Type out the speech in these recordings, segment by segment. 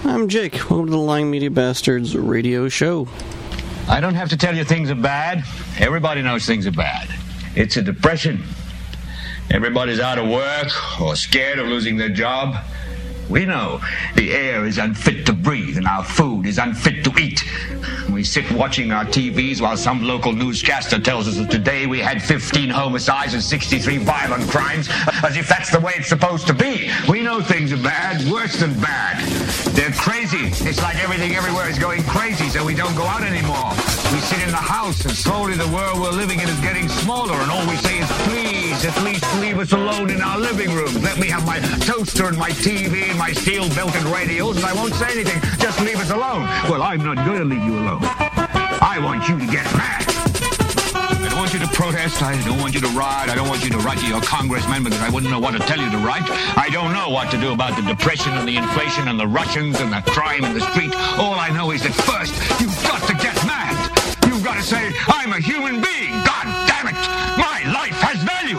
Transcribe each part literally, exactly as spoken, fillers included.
I'm Jake. Welcome to the Lying Media Bastards radio show. I don't have to tell you things are bad. Everybody knows things are bad. It's a depression. Everybody's out of work or scared of losing their job. We know the air is unfit to breathe and our food is unfit to eat. We sit watching our T Vs while some local newscaster tells us that today we had fifteen homicides and sixty-three violent crimes, as if that's the way it's supposed to be. We know things are bad, worse than bad. They're crazy. It's like everything everywhere is going crazy, so we don't go out anymore. We sit in the house, and slowly the world we're living in is getting smaller, and all we say is, please, at least leave us alone in our living room. Let me have my toaster and my T V and my steel-belted radios, and I won't say anything. Just leave us alone. Well, I'm not going to leave you alone. I want you to get mad. I don't want you to protest. I don't want you to riot. I don't want you to write to your congressman because I wouldn't know what to tell you to write. I don't know what to do about the depression and the inflation and the Russians and the crime in the street. All I know is that first, you've got to get mad. You've got to say, I'm a human being. God damn it. My life has value.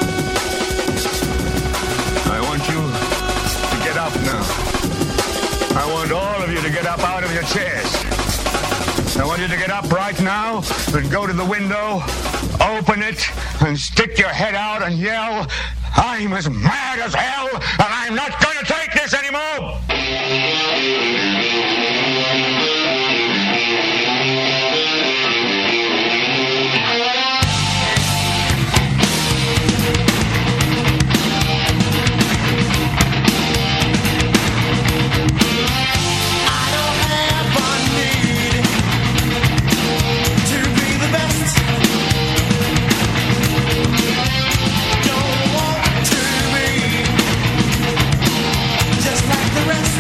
I want you to get up now. I want all of you to get up out of your chairs. I want you to get up right now and go to the window, open it, and stick your head out and yell, I'm as mad as hell, and I'm not going to take this anymore! Just like the rest.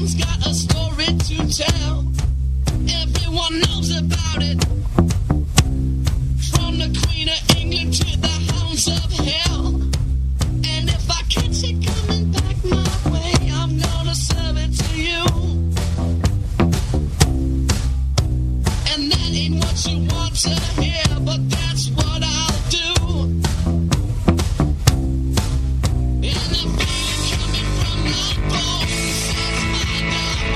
Everyone's got a story to tell. Everyone knows about it. From the Queen of England to the hounds of hell. And if I catch it coming back my way, I'm gonna serve it to you. And that ain't what you want to hear, but that's what I'll do. And the feeling coming from my bones says my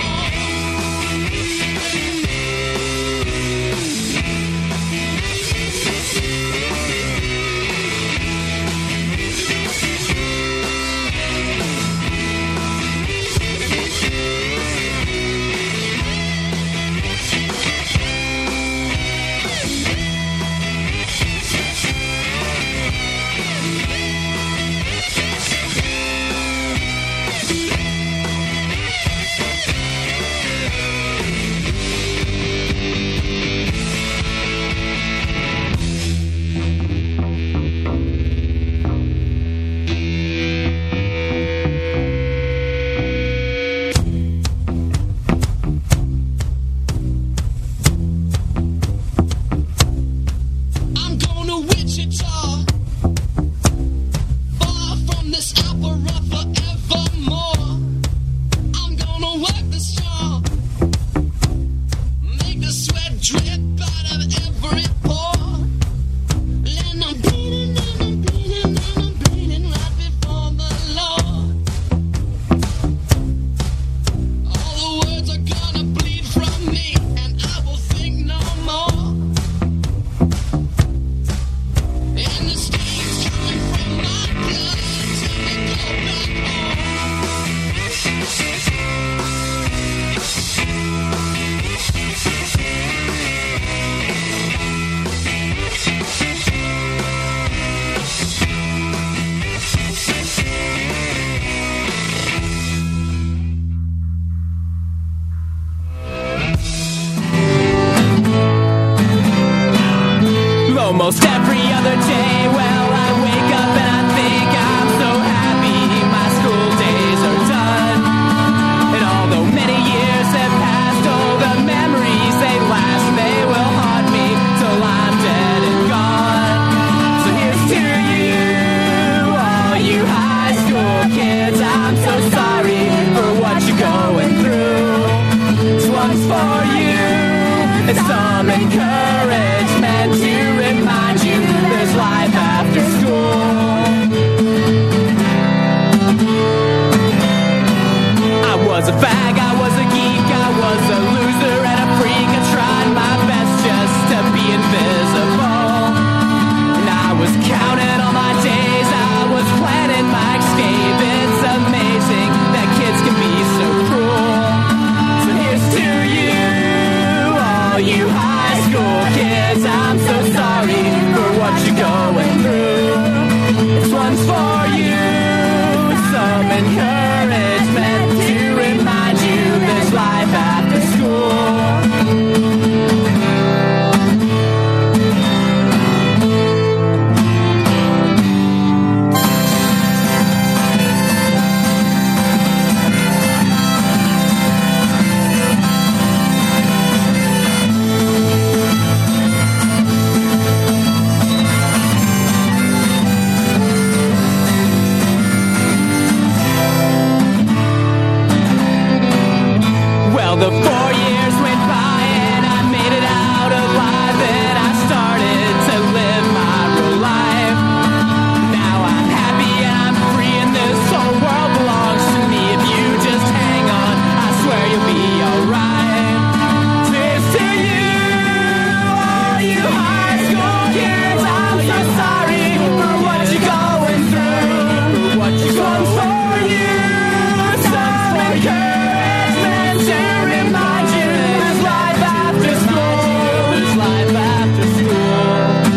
almost every other day. Well, I wake up and I think I'm so happy my school days are done. And although many years have passed, oh, the memories they last, they will haunt me till I'm dead and gone. So here's to you, all you high school kids. I'm so sorry for what you're going through. This one's for you, and some encouragement to remind you there's life after school. I was a fag, I was a geek, I was a loser and a freak. I tried my best just to be invisible. And I was counting all my days, I was planning my escape. It's amazing that kids can be so cruel. So here's to you, all you high school kids. I'm so sorry for what you're going through. This one's for you, some encouragement to remind you there's life after school. Well, the four years went by and I made it out alive, and I started to live my real life. Now I'm happy and I'm free and this whole world belongs to me. If you just hang on, I swear you'll be alright. Cheers to you, all you high school kids. I'm so sorry for what you're going through. For what you're going for you, some encouragement to remind you there's life after school. There's life after school.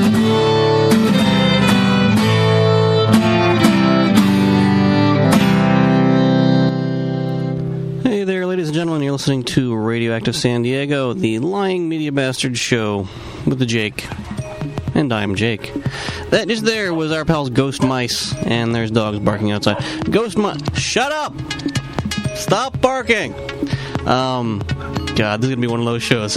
Hey there, ladies and gentlemen. You're listening to Radioactive San Diego, the Lying Media Bastard Show with the Jake. And I'm Jake. That just there was our pals Ghost Mice, and there's dogs barking outside. Ghost Mice, shut up! Stop Stop barking! Um, God, this is going to be one of those shows.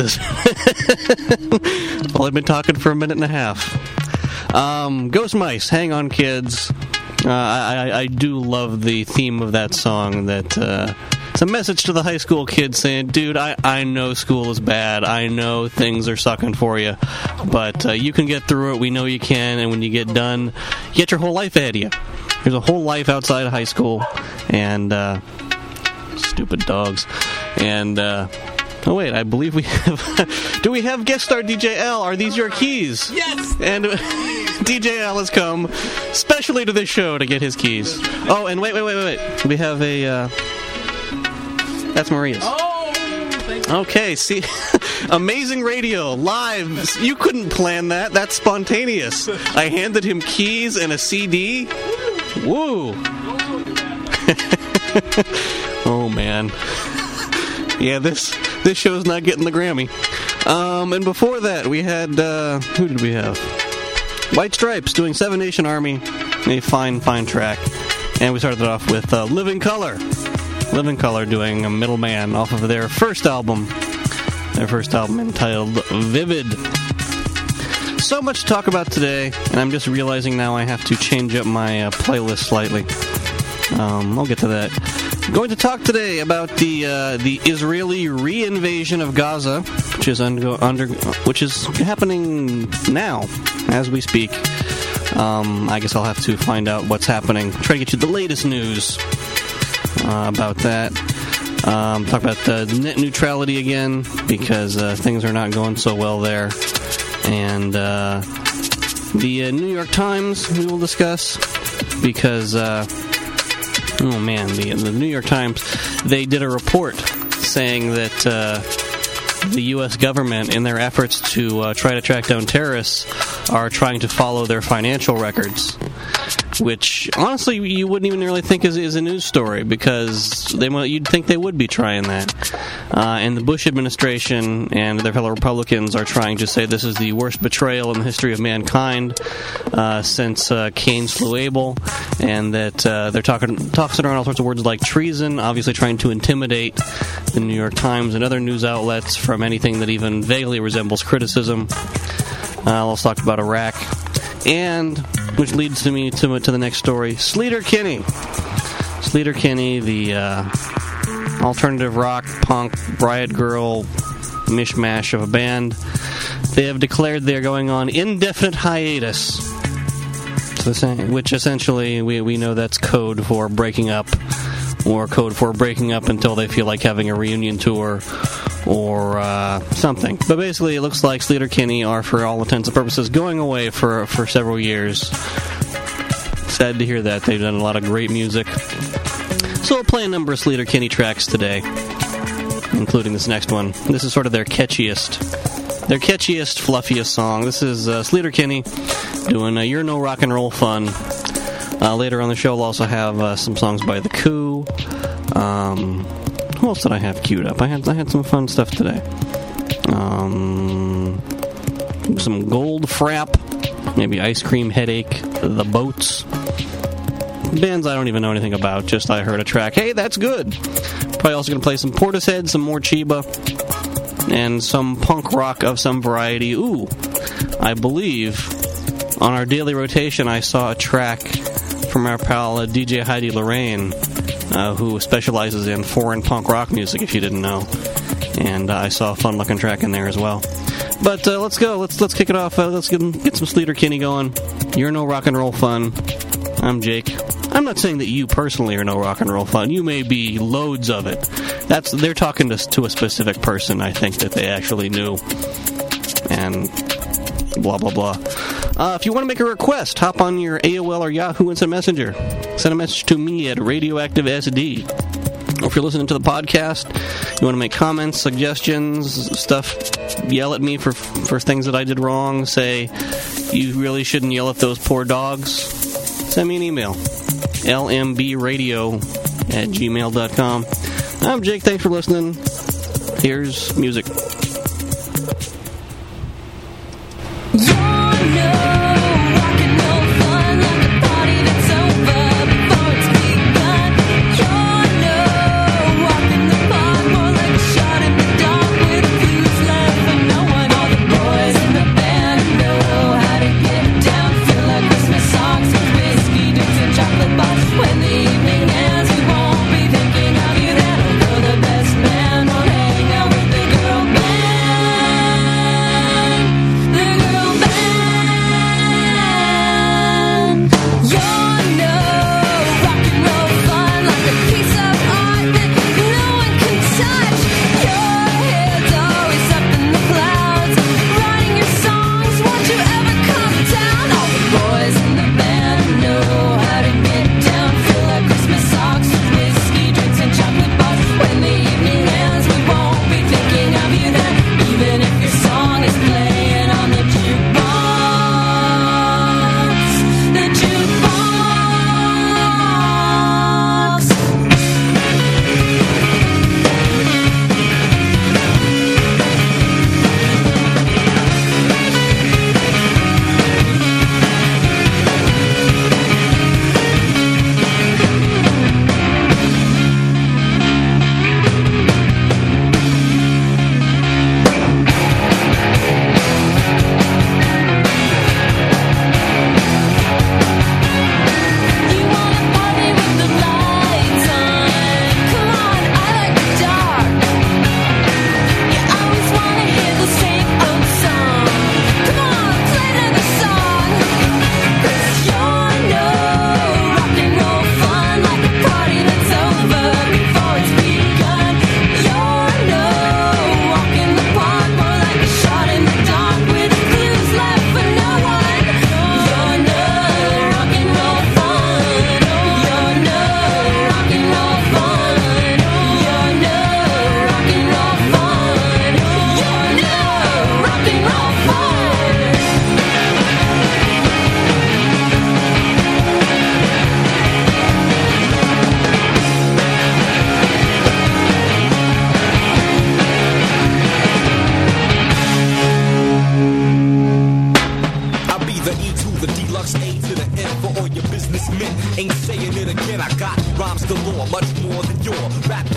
Well, I've been talking for a minute and a half. Um, Ghost Mice, Hang On Kids. Uh, I, I, I do love the theme of that song. That uh, it's a message to the high school kids saying, dude, I, I know school is bad. I know things are sucking for you. But uh, you can get through it. We know you can. And when you get done, you get your whole life ahead of you. There's a whole life outside of high school. And, uh, stupid dogs. And, uh, oh, wait, I believe we have... Do we have guest star D J L? Are these your keys? Yes! And D J L has come specially to this show to get his keys. Oh, and wait, wait, wait, wait, wait. We have a... Uh, that's Maria's. Oh, thank you. Okay, see... Amazing radio, live. You couldn't plan that. That's spontaneous. I handed him keys and a C D. Woo! Oh, man. Yeah, this this show's not getting the Grammy. Um, and before that, we had, uh, who did we have? White Stripes doing Seven Nation Army. A fine, fine track. And we started off with uh, Living Colour. Living Colour doing a Middleman off of their first album. Their first album entitled Vivid. So much to talk about today, and I'm just realizing now I have to change up my uh, playlist slightly. Um, I'll get to that. Going to talk today about the uh, the Israeli re-invasion of Gaza, which is under, under which is happening now as we speak. Um, I guess I'll have to find out what's happening. Try to get you the latest news uh, about that. Um, talk about uh, net neutrality again because uh, things are not going so well there, and uh, the uh, New York Times we will discuss because. Uh, Oh, man, the, the New York Times, they did a report saying that uh, the U S government, in their efforts to uh, try to track down terrorists, are trying to follow their financial records, which, honestly, you wouldn't even really think is, is a news story, because they you'd think they would be trying that. Uh, and the Bush administration and their fellow Republicans are trying to say this is the worst betrayal in the history of mankind uh, since uh, Cain slew Abel, and that uh, they're talking tossing around all sorts of words like treason, obviously trying to intimidate the New York Times and other news outlets from anything that even vaguely resembles criticism. Uh, let's talk about Iraq, and which leads to me to, to the next story, Sleater Kinney. Sleater Kinney, the uh, alternative rock, punk, riot girl mishmash of a band. They have declared they're going on indefinite hiatus, which essentially we, we know that's code for breaking up, or code for breaking up until they feel like having a reunion tour or uh, something. But basically, it looks like Sleater Kinney are, for all intents and purposes, going away for, for several years. Sad to hear that. They've done a lot of great music. So we'll play a number of Sleater Kinney tracks today, including this next one. This is sort of their catchiest, their catchiest, fluffiest song. This is uh, Sleater Kinney doing uh, You're No Rock and Roll Fun. Uh, later on the show, we'll also have uh, some songs by The Coup. Um, who else did I have queued up? I had I had some fun stuff today. Um, some Gold Frap, maybe Ice Cream Headache, The Boats. Bands I don't even know anything about, just I heard a track. Hey, that's good. Probably also going to play some Portishead, some more Chiba, and some punk rock of some variety. Ooh, I believe on our daily rotation I saw a track from our pal uh, D J Heidi Lorraine, uh, who specializes in foreign punk rock music, if you didn't know. And uh, I saw a fun-looking track in there as well. But uh, let's go. Let's let's kick it off. Uh, let's get, get some Sleater Kinney going. You're no rock and roll fun. I'm Jake. I'm not saying that you personally are no rock and roll fun. You may be loads of it. That's they're talking to, to a specific person, I think, that they actually knew. And blah, blah, blah. Uh, if you want to make a request, hop on your A O L or Yahoo Instant Messenger. Send a message to me at Radioactive S D. Or if you're listening to the podcast, you want to make comments, suggestions, stuff, yell at me for for things that I did wrong, say you really shouldn't yell at those poor dogs, send me an email. L M B radio at gmail dot com. I'm Jake. Thanks for listening. Here's music. Rock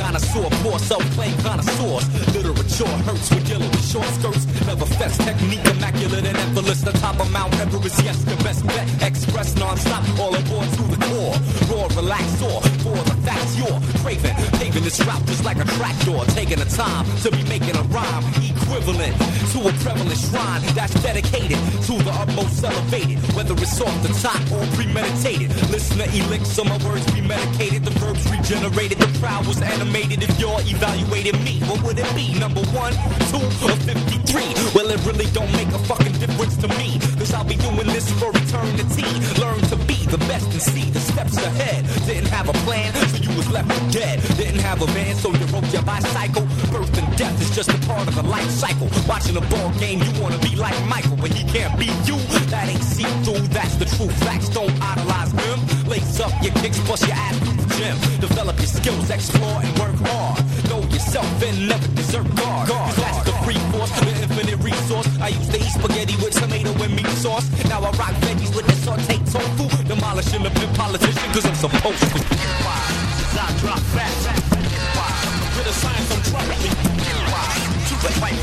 dinosaur, poor self-claimed connoisseurs. Literature hurts with yellow with short skirts. Never fest, technique immaculate and effortless. The top of Mount Everest, yes, the best bet. Express non-stop, all aboard to the core. Raw, relax, soar, for the facts you're craving. Paving this route just like a trapdoor. Taking the time to be making a rhyme equivalent to a prevalent shrine that's dedicated to the utmost elevated. Whether it's off the top or premeditated. Listener elixir, my words premedicated. The verbs regenerated, the crowd was animated. If you're evaluating me, what would it be? Number one, two, or fifty-three? Well, it really don't make a fucking difference to me, cause I'll be doing this for eternity. Learn to be the best and see the steps ahead. Didn't have a plan, so you was left for dead. Didn't have a van, so you rode your bicycle. Birth and death is just a part of the life cycle. Watching a ball game, you wanna be like Michael, but he can't beat you. That ain't see-through, that's the truth. Facts don't idolize him. Lace up your kicks, bust your ass through the gym. Develop your skills, explore and work hard. Know yourself and never desert guard. Cause that's the free force, the infinite resource. I used to eat spaghetti with tomato and meat sauce. Now I rock veggies with the sauteed tofu. Demolishing the pimp politician, cause I'm supposed to. Why? I drop fast. Why? With a science I'm dropping. Why? To the fight.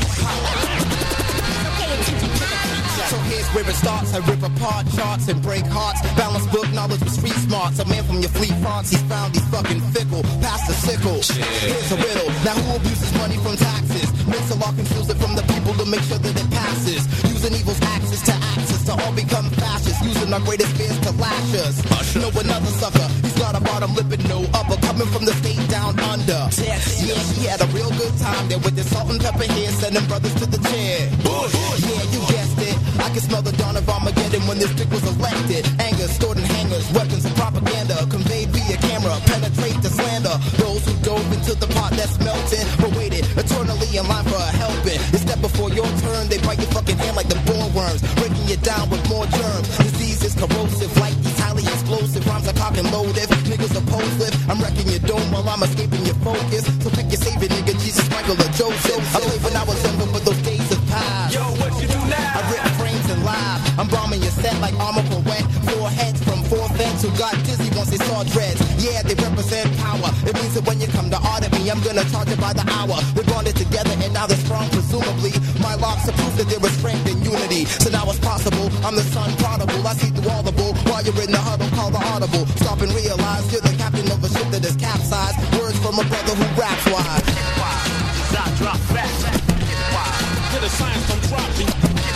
So here's where it starts. I rip apart charts and break hearts. Balance book knowledge with street smarts. A man from your fleet fonts, he's found he's fucking fickle. Past the sickle. Here's a riddle. Now who abuses money from taxes? Makes a law, conceals it from the people to make sure that it passes. Using evil's axis to access to all become fascists. Using our greatest fears to lash us. Know another sucker. He's got a bottom lip and no upper. Coming from the state down under. Yeah, he had a real good time there with the salt and pepper here. Sending brothers to the chair. Yeah, you guessed it. I can smell the dawn of Armageddon when this pick was elected. Anger stored in hangars, weapons of propaganda conveyed via camera, penetrate the slander. Those who dove into the pot that's melting, but waited eternally in line for a helping. They step before your turn, they bite your fucking hand like the boreworms, breaking you down with more germs. Disease is corrosive, like these highly explosive rhymes are cock and loaded. Niggas oppose lift, I'm wrecking your dome while I'm escaping your focus. So pick your savior, nigga, Jesus, Michael, or Joseph. I played when I was younger, but those days have passed. Yo, what you do now? I rip frames and live. I'm bombing your set like armor for wet. Four heads from four feds who got dizzy once they saw dreads. Yeah, they represent power. It means that when you come to audit me, I'm gonna charge it by the hour. We're bonded together and now they're strong, presumably. My locks are proof that there is strength and unity. So now it's possible. I'm the son prodigal. I see through all the bull. While you're in the huddle, call the audible. Stop and realize you're the captain of a ship that is capsized. Words from a brother who raps wise. I drop fast. To the science I'm dropping.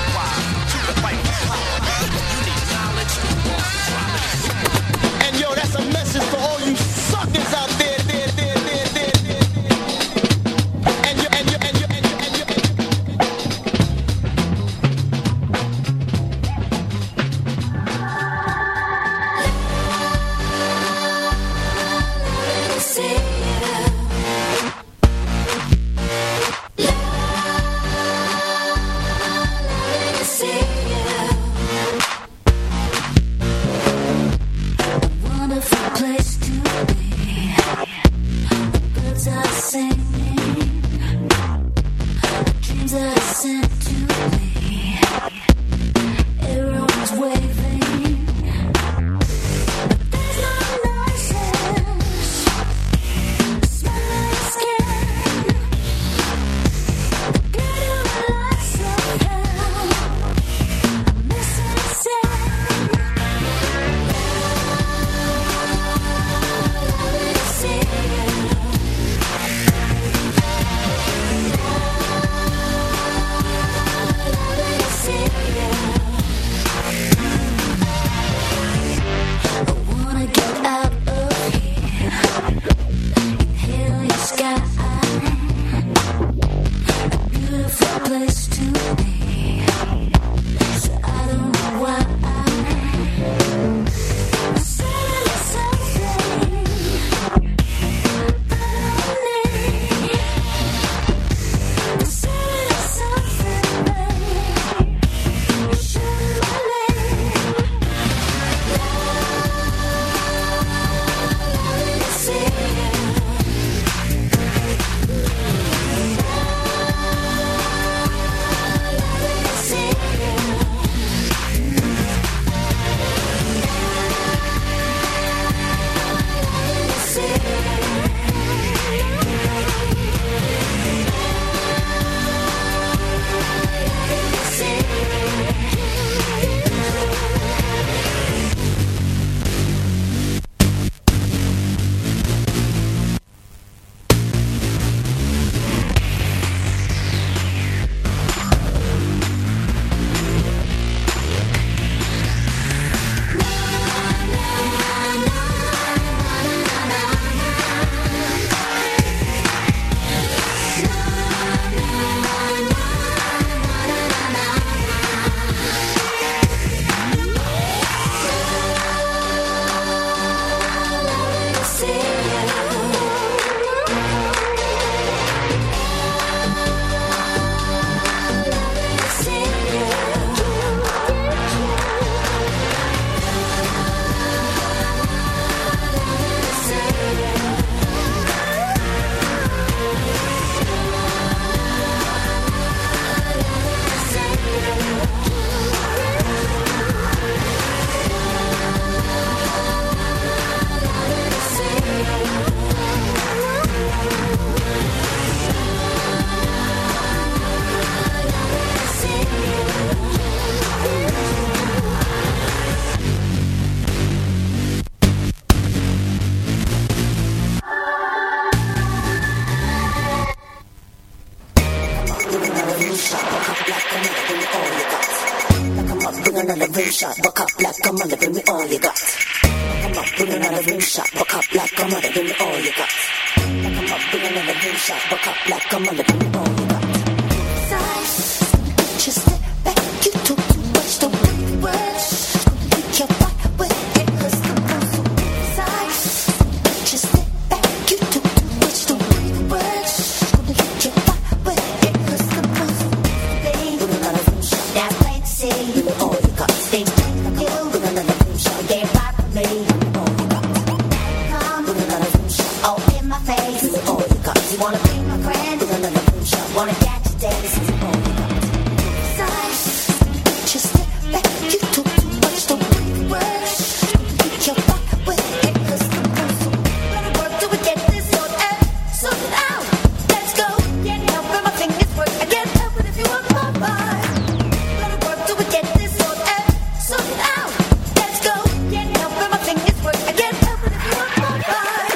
And yo, that's a message for all you suckers out there, there, there, there, there, there. And you, and you, and you, and you, and you, and shot, buck up like a mother, bring me all you got. Like I'm up, bring another rim shot, buck up like a mother, bring me all you got. Like I'm up, bring another rim shot, buck up like a mother, bring me all you got. Like I'm up, bring another rim shot, buck up like a mother, bring me all you got. Size, just step back, you talk too much, don't make words. Pick your back, but it was the most size. Just step back, you talk too much, don't make words. Gonna hit your back, but it was the most thing. Bring another rim shot, that's plain to see. Bring me all you got. Stay straight like you. Bring another rim shot, get right for me. Bring me all you got. Come, bring another rim shot, all in my face. Bring me all you got. You wanna be my friend? Bring another rim shot, wanna get you days. Bring me all you got. Size, just step back, you talk too much, don't make words. Pick your back, but it was the most. Better work till we get this sort out, sort it out. Let's go. Can't help it, my fingers work. I can't help it if you want my vibe. Better work till we get this sort out, sort it out. Let's go. Can't help it, my fingers work. I can't help it if you want my vibe.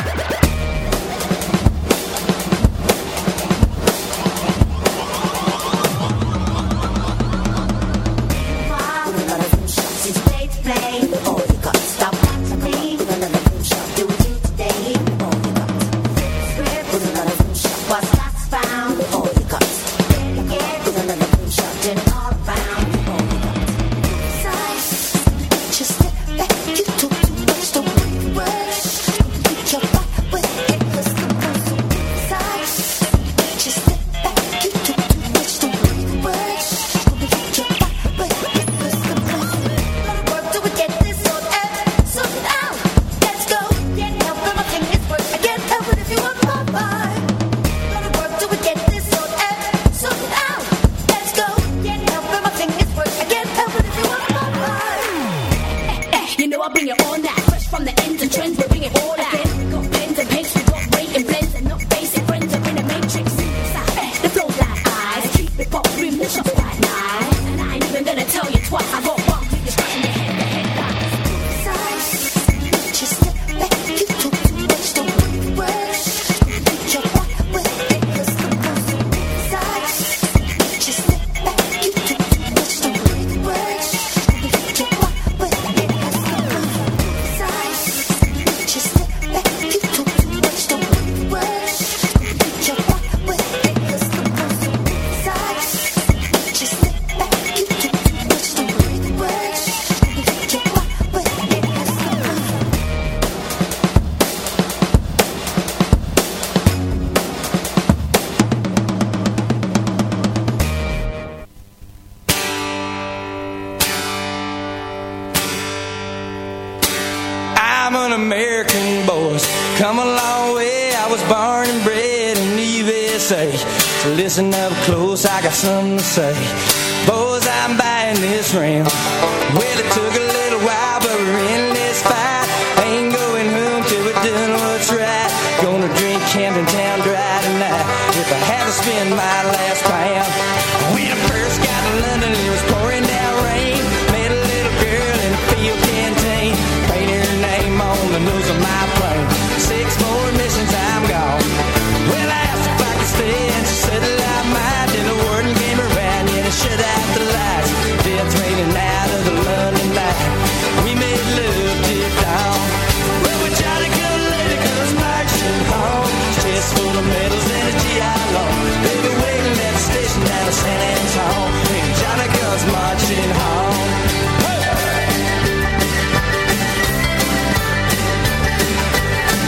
Bring another rim shot, since you play to play. Bring me all you got. Stop watching me. Bring another rim shot, do it you today. Bring me all you got. Script, bring another rim shot, what's lost found. Bring me all you got. Bring another rim shot, turn it all around. Bring me all you got. Size, just step back, you talk too much, don't make words. Pick your back, but it was the most. Size, just step back, you talk too much, don't make words. Gonna hit your back, but it was the most. Better work till we get this sort out, sort it out. Let's go. Can't help it, my fingers work. I can't help it if you want my vibe. Better work till we get this sort out, sort it out. Let's go. Can't help it, my fingers work. I can't help it if you want my vibe. You know I bring it all night, fresh from the ends and trends, we bring it all out. We got pens and paints, we got rate and blends, and not basic friends are in a matrix. Eh, the flow's like eyes, keep it pop, rim, the shop's quite nice. And I ain't even gonna tell you twice, I got one, you're scratching your head, the head dies. Size, just step back, you talk too much, don't make words. Pick your back, but it was the most. Size, just step back, you talk too much, don't make words. Pick your back, but it was the most. Size, just step back, you talk too much, don't make words. Pick your back, but it was the most. Size, just step back, you talk too much, don't make words. Pick your back, but it was the most. I'm an American boy, come a long way. I was born and bred in the U S A. So listen up close, I got something to say. Boys, I'm buying this ring. Well, it took a little while, but we're in this fight. Ain't going home till we're done what's right. Gonna drink Camden Town dry tonight. If I had to spend my last pound. When I first got to London, it was pouring down rain. Met a little girl in a field canteen. Painted her name on the nose of my plane. Six more missions, I'm gone. Well, I asked if I could stay, and she said that I might. Then the warden came around, yeah, and shut out the lights. Death raining out of the London night. We made love till dawn. Well, we tried to go later, cause marching home. Chest full of medals and a G I Law. They were waiting at the station down in San Antonio. And Johnny comes marching home. Hey!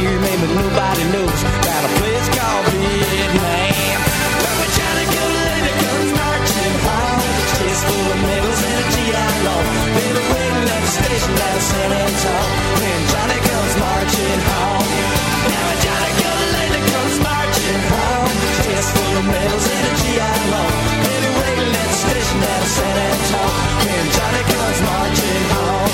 you, maybe nobody knows about a place called Vietnam. But when Johnny come later comes marching home, chest full of medals and a G I Law. Baby waiting at the station down in San Antonio. When Johnny comes marching home. Now when Johnny come later comes marching home, chest full of medals and a G I Law. Baby waiting at the station down in San Antonio. When Johnny comes marching home.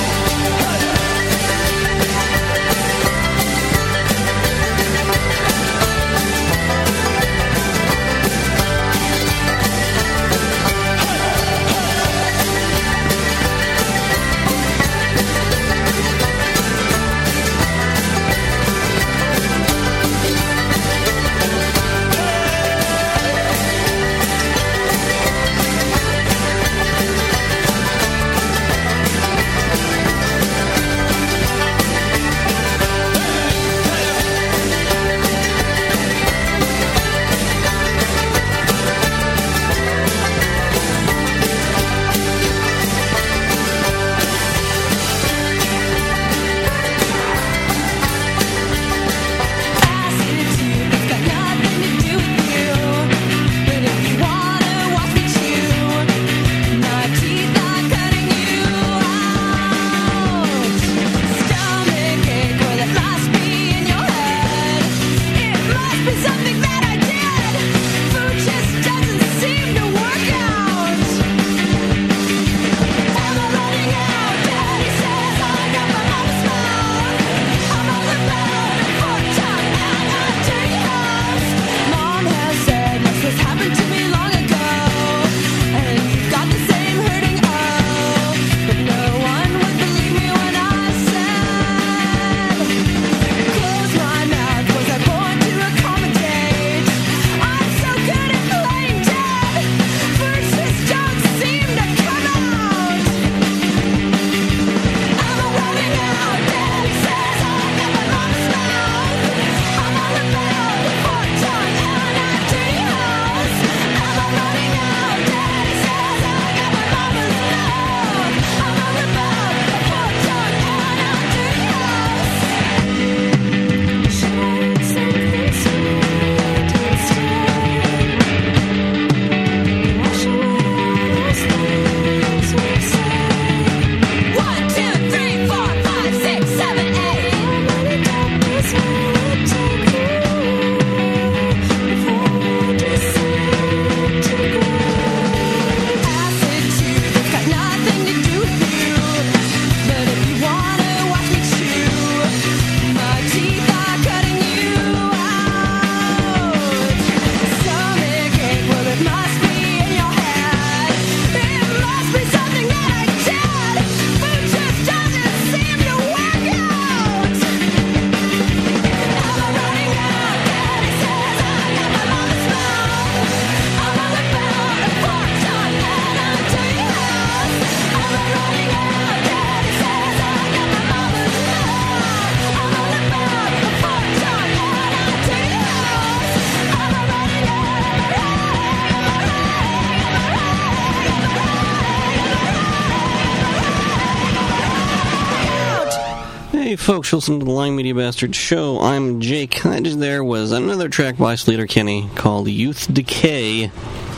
Folks, listen to the Lying Media Bastards show. I'm Jake. That just there was another track by Sleater Kinney called Youth Decay.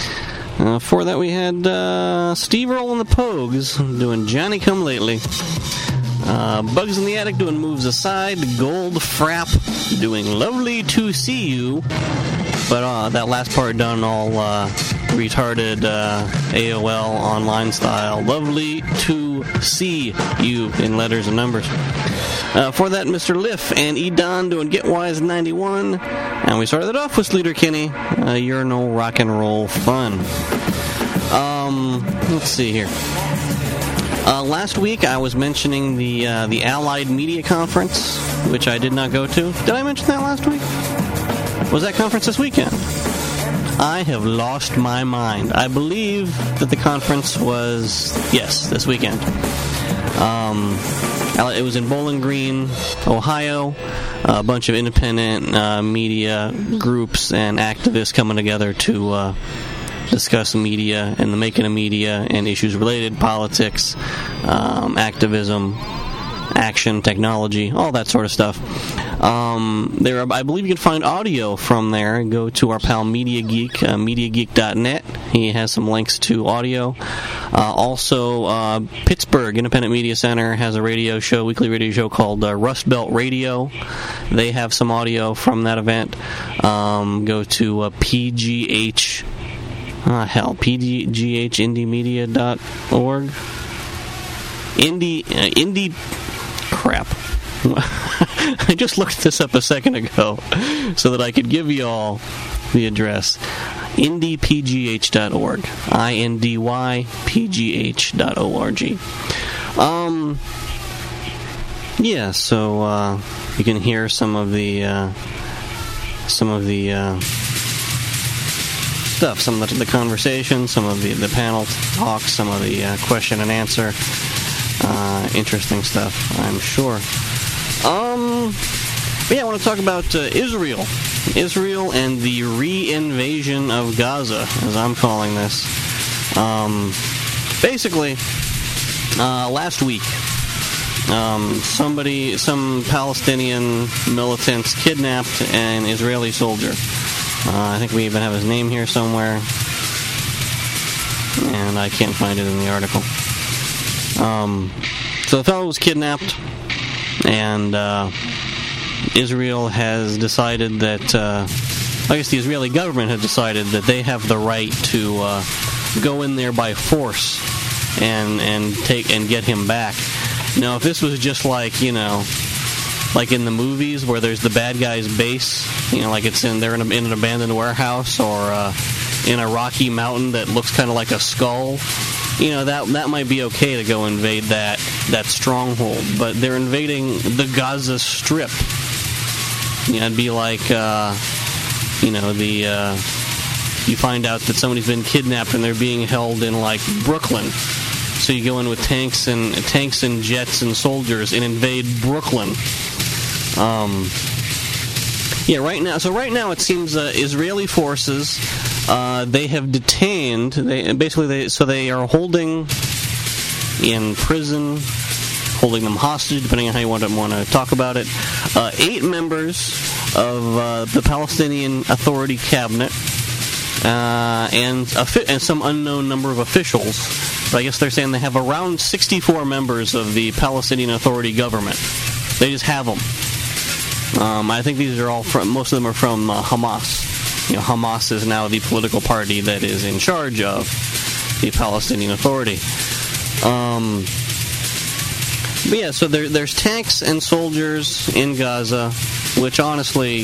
Uh, before that, we had uh, Steve Earle and the Pogues doing Johnny Come Lately. Uh, Bugs in the Attic doing Moves Aside. Gold Frapp doing Lovely to See You. But uh, that last part done all uh, retarded uh, A O L online style. Lovely to see you in letters and numbers. Uh, for that, Mister Liff and E. Don doing Get Wise ninety-one. And we started it off with Sleater Kinney. Uh, You're No Rock and Roll Fun. Um, let's see here. Uh, last week I was mentioning the uh, the Allied Media Conference, which I did not go to. Did I mention that last week? Was that conference this weekend? I have lost my mind. I believe that the conference was, yes, this weekend. Um, it was in Bowling Green, Ohio. A bunch of independent uh, media groups and activists coming together to uh, discuss media and the making of media and issues related, politics, um, activism, action, technology, all that sort of stuff. Um, there, are, I believe you can find audio from there. Go to our pal Media Geek, uh, media geek dot net. He has some links to audio. Uh, also, uh, Pittsburgh Independent Media Center has a radio show, weekly radio show called uh, Rust Belt Radio. They have some audio from that event. Um, go to uh, P G H, uh, hell, P G H indie media dot org. Indie, uh, indie, crap. I just looked this up a second ago so that I could give you all the address. indy p g h dot org. I N D Y P G H dot O R G. Um, yeah, so uh, you can hear some of the uh, some of the uh, stuff, some of the, the conversation, some of the, the panel talks, some of the uh, question and answer. Uh, interesting stuff, I'm sure. Um, but yeah, I want to talk about uh, Israel. Israel and the re-invasion of Gaza, as I'm calling this. Um, basically, uh, last week, um, somebody, some Palestinian militants kidnapped an Israeli soldier. Uh, I think we even have his name here somewhere, and I can't find it in the article. Um, so the fellow was kidnapped, and uh, Israel has decided that, uh, I guess the Israeli government had decided that they have the right to uh, go in there by force and and take and get him back. Now, if this was just like, you know, like in the movies where there's the bad guy's base, you know, like it's in they're in, a, in an abandoned warehouse or uh, in a rocky mountain that looks kind of like a skull. You know, that that might be okay to go invade that that stronghold, but they're invading the Gaza Strip. You know, it'd be like, uh, you know, the uh, you find out that somebody's been kidnapped and they're being held in like Brooklyn. So you go in with tanks and tanks and jets and soldiers and invade Brooklyn. Um, yeah, right now. So right now it seems uh, Israeli forces. Uh, they have detained. They basically they so they are holding in prison, holding them hostage, depending on how you want to want to talk about it. Uh, eight members of uh, the Palestinian Authority cabinet uh, and a fi- and some unknown number of officials. But I guess they're saying they have around sixty-four members of the Palestinian Authority government. They just have them. Um, I think these are all from. Most of them are from uh, Hamas. You know, Hamas is now the political party that is in charge of the Palestinian Authority. Um, but yeah, so there, there's tanks and soldiers in Gaza, which honestly,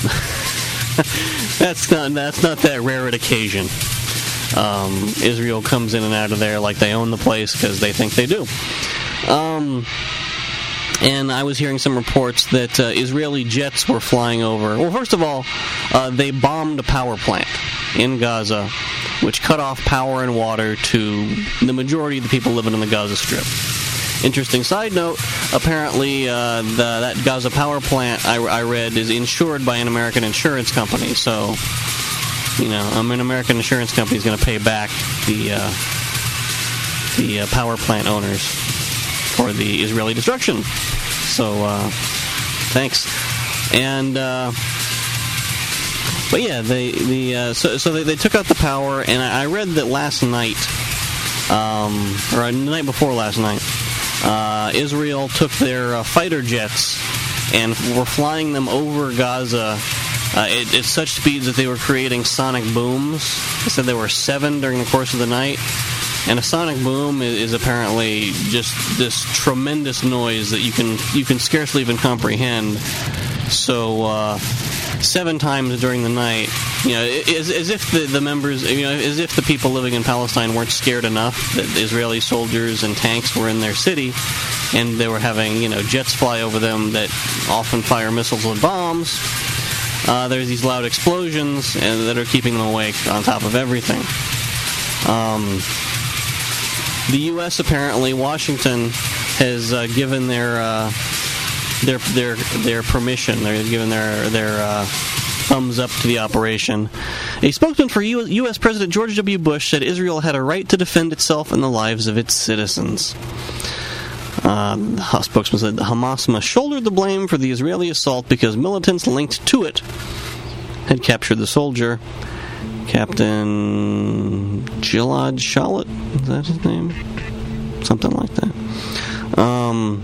that's not that's not that rare an occasion. Um, Israel comes in and out of there like they own the place because they think they do. Um, And I was hearing some reports that uh, Israeli jets were flying over. Well, first of all, uh, they bombed a power plant in Gaza, which cut off power and water to the majority of the people living in the Gaza Strip. Interesting side note, apparently uh, the, that Gaza power plant, I, I read, is insured by an American insurance company. So, you know, um, an American insurance company is going to pay back the, uh, the uh, power plant owners for the Israeli destruction. So, uh, thanks. And, uh, but yeah, they, the, uh, so, so they, they took out the power, and I, I read that last night, um, or the night before last night, uh, Israel took their uh, fighter jets and were flying them over Gaza uh, at, at such speeds that they were creating sonic booms. They said there were seven during the course of the night. And a sonic boom is, is apparently just this tremendous noise that you can you can scarcely even comprehend. So uh, seven times during the night, you know, as, as if the, the members, you know, as if the people living in Palestine weren't scared enough that Israeli soldiers and tanks were in their city, and they were having, you know, jets fly over them that often fire missiles and bombs. Uh, there's these loud explosions and that are keeping them awake on top of everything. Um. The U S apparently, Washington has uh, given their uh, their their their permission. They've given their their uh, thumbs up to the operation. A spokesman for U S President George W. Bush said Israel had a right to defend itself and the lives of its citizens. Uh, the spokesman said Hamas must shoulder the blame for the Israeli assault because militants linked to it had captured the soldier. Captain Gilad Shalit, is that his name? Something like that. Um,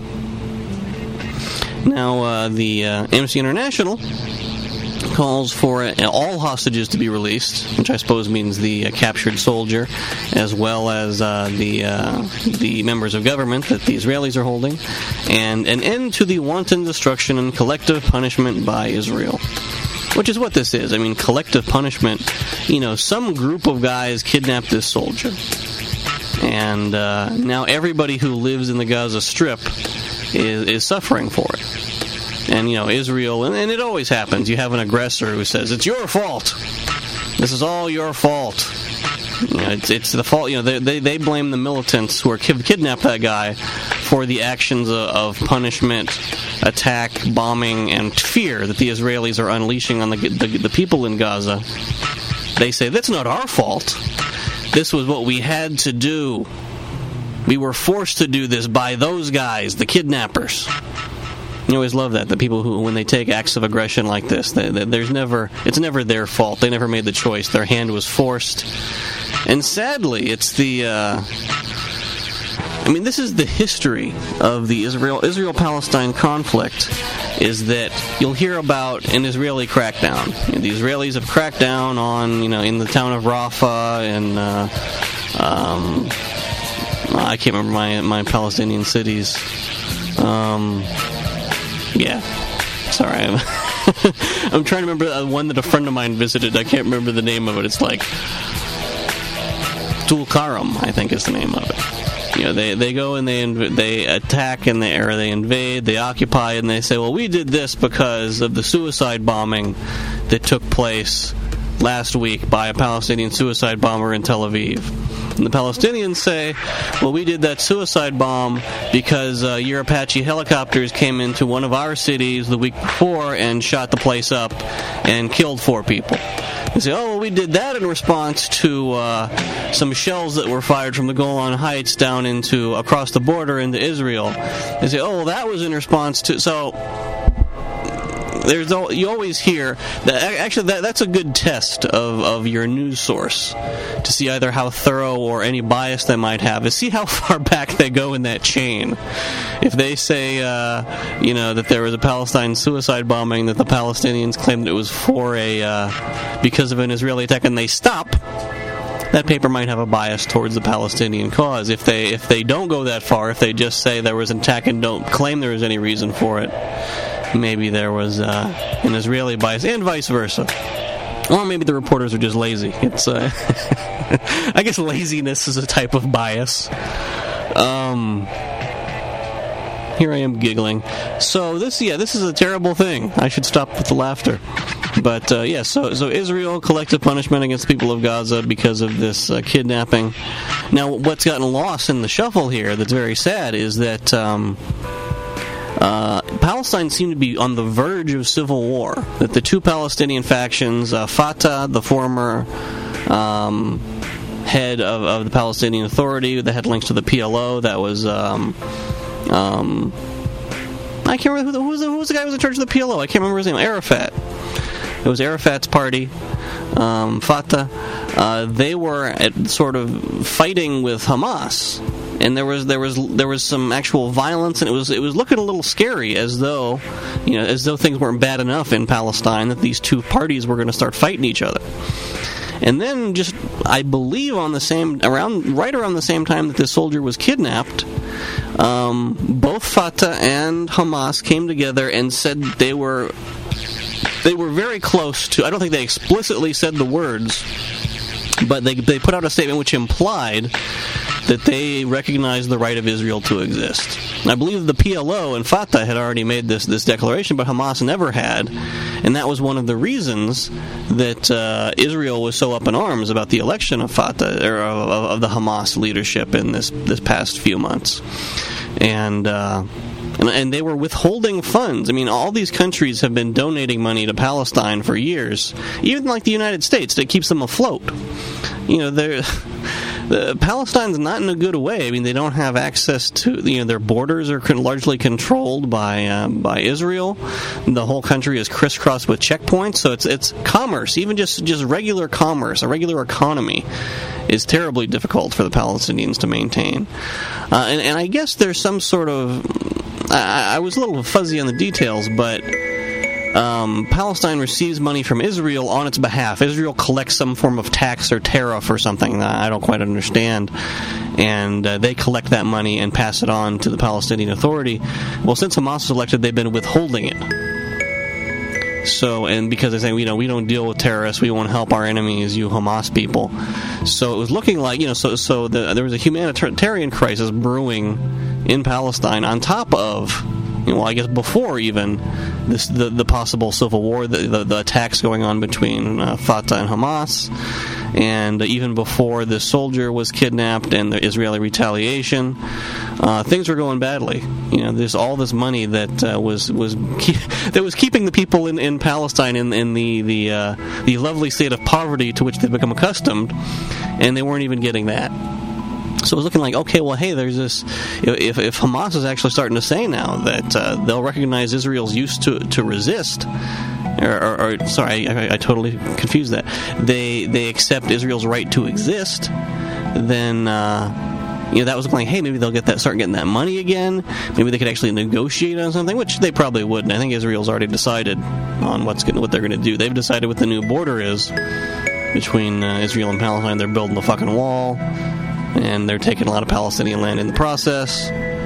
now, uh, the uh, Amnesty International calls for uh, all hostages to be released, which I suppose means the uh, captured soldier, as well as uh, the uh, the members of government that the Israelis are holding, and an end to the wanton destruction and collective punishment by Israel. Which is what this is. I mean, collective punishment. You know, some group of guys kidnapped this soldier. And uh, now everybody who lives in the Gaza Strip is, is suffering for it. And, you know, Israel, and, and it always happens. You have an aggressor who says, it's your fault. This is all your fault. You know, it's, it's the fault, you know, they, they, they blame the militants who are kid- kidnapped that guy for the actions of, of punishment, attack, bombing, and fear that the Israelis are unleashing on the, the, the people in Gaza. They say, that's not our fault. This was what we had to do. We were forced to do this by those guys, the kidnappers. You always love that, the people who, when they take acts of aggression like this, they, they, there's never, it's never their fault. They never made the choice. Their hand was forced. And sadly, it's the, uh, I mean, this is the history of the Israel, Israel-Palestine conflict, is that you'll hear about an Israeli crackdown. You know, the Israelis have cracked down on, you know, in the town of Rafah and, uh, um, I can't remember my, my Palestinian cities. Um, yeah. Sorry, I'm, I'm trying to remember one that a friend of mine visited. I can't remember the name of it. It's like Tulkarm, I think is the name of it. You know, they, they go and they inv- they attack and they or they invade, they occupy, and they say, well, we did this because of the suicide bombing that took place last week by a Palestinian suicide bomber in Tel Aviv. And the Palestinians say, well, we did that suicide bomb because uh, your Apache helicopters came into one of our cities the week before and shot the place up and killed four people. They say, oh, well, we did that in response to uh, some shells that were fired from the Golan Heights down into, across the border into Israel. They say, oh, well, that was in response to, so there's you always hear that. Actually, that, that's a good test of, of your news source to see either how thorough or any bias they might have, is see how far back they go in that chain. If they say, uh, you know, that there was a Palestine suicide bombing, that the Palestinians claimed it was for a uh, because of an Israeli attack, and they stop, that paper might have a bias towards the Palestinian cause. If they if they don't go that far, if they just say there was an attack and don't claim there was any reason for it, maybe there was uh, an Israeli bias, and vice versa. Or maybe the reporters are just lazy. It's, uh, I guess laziness is a type of bias. Um, here I am giggling. So this, yeah, this is a terrible thing. I should stop with the laughter. But uh, yeah, so so Israel, collective punishment against the people of Gaza because of this uh, kidnapping. Now, what's gotten lost in the shuffle here that's very sad is that Um, Uh, Palestine seemed to be on the verge of civil war. That the two Palestinian factions, uh, Fatah, the former um, head of, of the Palestinian Authority, that had links to the P L O, that was, um, um, I can't remember who, the, who, was the, who was the guy who was in charge of the P L O? I can't remember his name. Arafat. It was Arafat's party, um, Fatah. Uh, they were at, sort of fighting with Hamas. And there was there was there was some actual violence, and it was it was looking a little scary, as though, you know, as though things weren't bad enough in Palestine that these two parties were going to start fighting each other. And then, just I believe on the same around right around the same time that this soldier was kidnapped, um, both Fatah and Hamas came together and said they were they were very close to. I don't think they explicitly said the words, but they they put out a statement which implied that they recognized the right of Israel to exist. I believe the P L O and Fatah had already made this, this declaration, but Hamas never had, and that was one of the reasons that uh, Israel was so up in arms about the election of Fatah, or of, of the Hamas leadership in this, this past few months. And, uh, and and they were withholding funds. I mean, all these countries have been donating money to Palestine for years, even like the United States, that keeps them afloat. You know, they're... uh, Palestine's not in a good way. I mean, they don't have access to, you know, their borders are con- largely controlled by uh, by Israel. The whole country is crisscrossed with checkpoints, so it's it's commerce, even just, just regular commerce, a regular economy, is terribly difficult for the Palestinians to maintain. Uh, and, and I guess there's some sort of... I, I was a little fuzzy on the details, but... Um, Palestine receives money from Israel on its behalf. Israel collects some form of tax or tariff or something that I don't quite understand, and uh, they collect that money and pass it on to the Palestinian Authority. Well, since Hamas was elected, they've been withholding it. So, and because they say, you know, we don't deal with terrorists, we won't help our enemies, you Hamas people. So it was looking like, you know, so so the, there was a humanitarian crisis brewing in Palestine on top of, you know, well, I guess before even this, the the possible civil war, the the, the attacks going on between uh, Fatah and Hamas, and uh, even before this soldier was kidnapped and the Israeli retaliation, uh, things were going badly. You know, there's all this money that uh, was was keep, that was keeping the people in, in Palestine in in the the uh, the lovely state of poverty to which they've become accustomed, and they weren't even getting that. So it was looking like, okay, well, hey, there's this... If, if Hamas is actually starting to say now that uh, they'll recognize Israel's use to, to resist, or, or, or sorry, I, I totally confused that. They they accept Israel's right to exist, then... Uh, You know, that was looking like, hey, maybe they'll get that, start getting that money again. Maybe they could actually negotiate on something, which they probably wouldn't. I think Israel's already decided on what's gonna, what they're going to do. They've decided what the new border is between uh, Israel and Palestine. They're building the fucking wall, and they're taking a lot of Palestinian land in the process.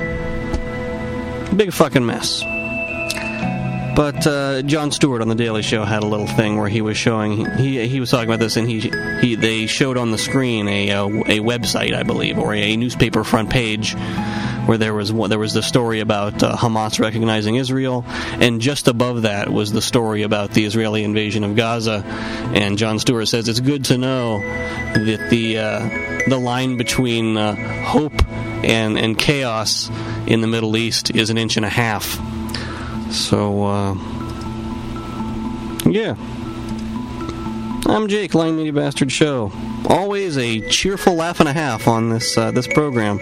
Big fucking mess. But uh, Jon Stewart on The Daily Show had a little thing where he was showing, he he was talking about this, and he he they showed on the screen a a, a website, I believe, or a newspaper front page where there was there was the story about uh, Hamas recognizing Israel, and just above that was the story about the Israeli invasion of Gaza. And Jon Stewart says it's good to know that the uh, the line between uh, hope and and chaos in the Middle East is an inch and a half. So, uh, yeah. I'm Jake, Lying Media Bastard Show. Always a cheerful laugh and a half on this uh, this program.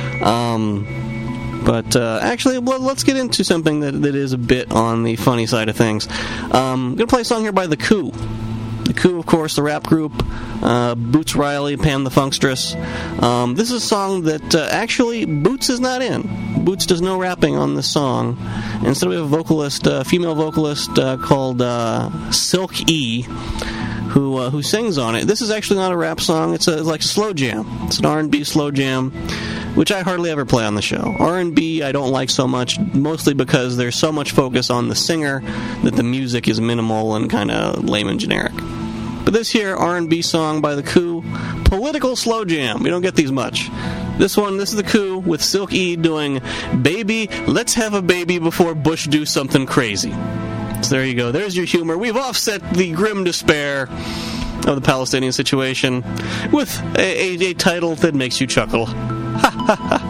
Um, but uh, actually, well, let's get into something that, that is a bit on the funny side of things. Um, I'm going to play a song here by The Coup. The Coup, of course, the rap group. Uh, Boots Riley, Pam the Funkstress. Um, this is a song that uh, actually Boots is not in. Boots does no rapping on this song. Instead, we have a vocalist, a uh, female vocalist uh, called uh, Silk E, who uh, who sings on it. This is actually not a rap song. It's, a, it's like a slow jam. It's an R and B slow jam, which I hardly ever play on the show. R and B I don't like so much, mostly because there's so much focus on the singer that the music is minimal and kind of lame and generic. But this here R and B song by The Coup, political slow jam. We don't get these much. This one, this is The Coup with Silk E doing Baby, Let's Have a Baby Before Bush Do Something Crazy. So there you go. There's your humor. We've offset the grim despair of the Palestinian situation with a, a, a title that makes you chuckle. Ha ha ha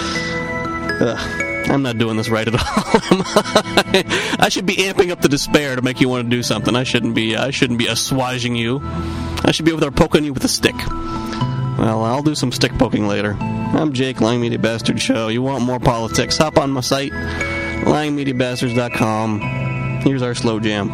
ha. I'm not doing this right at all. I should be amping up the despair to make you want to do something. I shouldn't be. I shouldn't be assuaging you. I should be over there poking you with a stick. Well, I'll do some stick poking later. I'm Jake, Lying Media Bastard Show. You want more politics? Hop on my site, lying media bastards dot com. Here's our slow jam.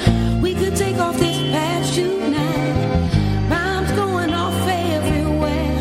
Take off this past shoe now. Bombs going off everywhere.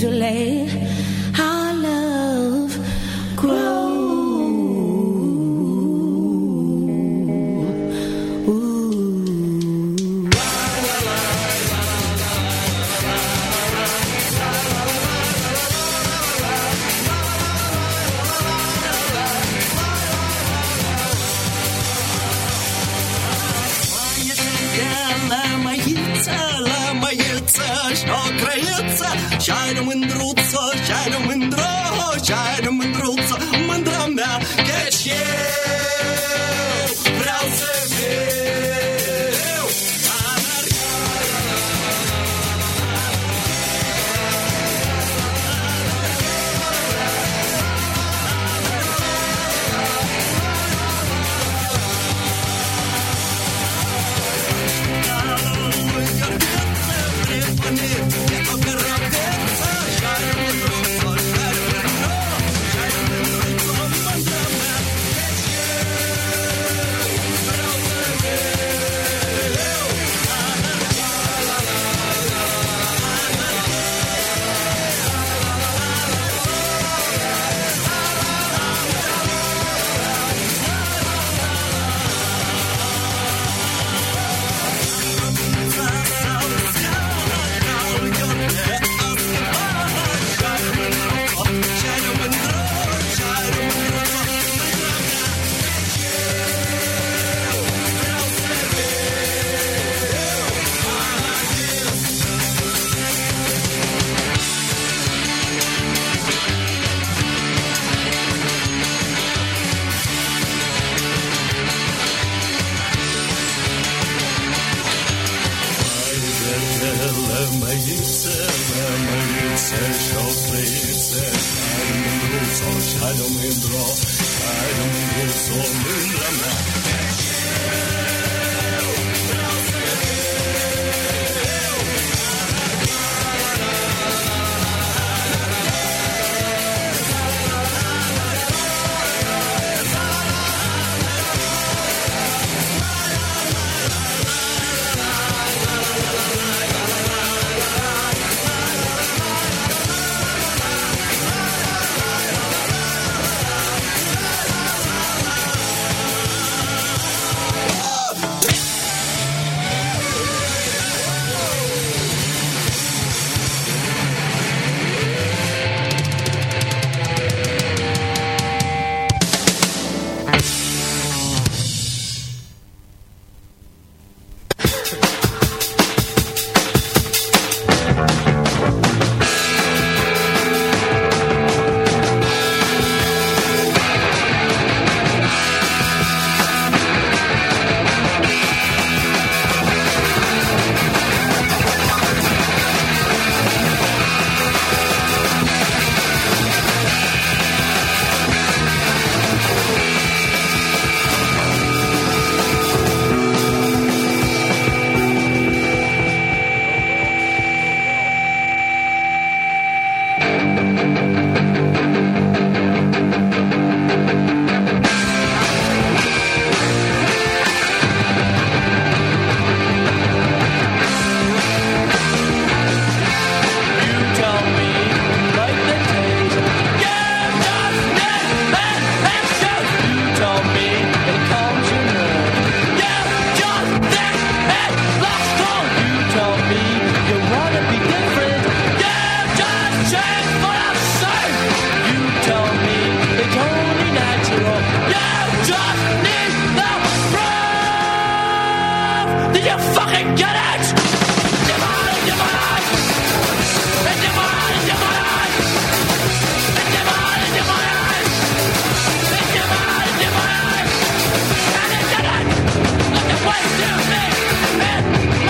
usually our love grows. Și-o crăiță, și-ai de mândruță, și-ai de mândră, și-ai de mândruță, mândra mea, căci eu vreau să fiu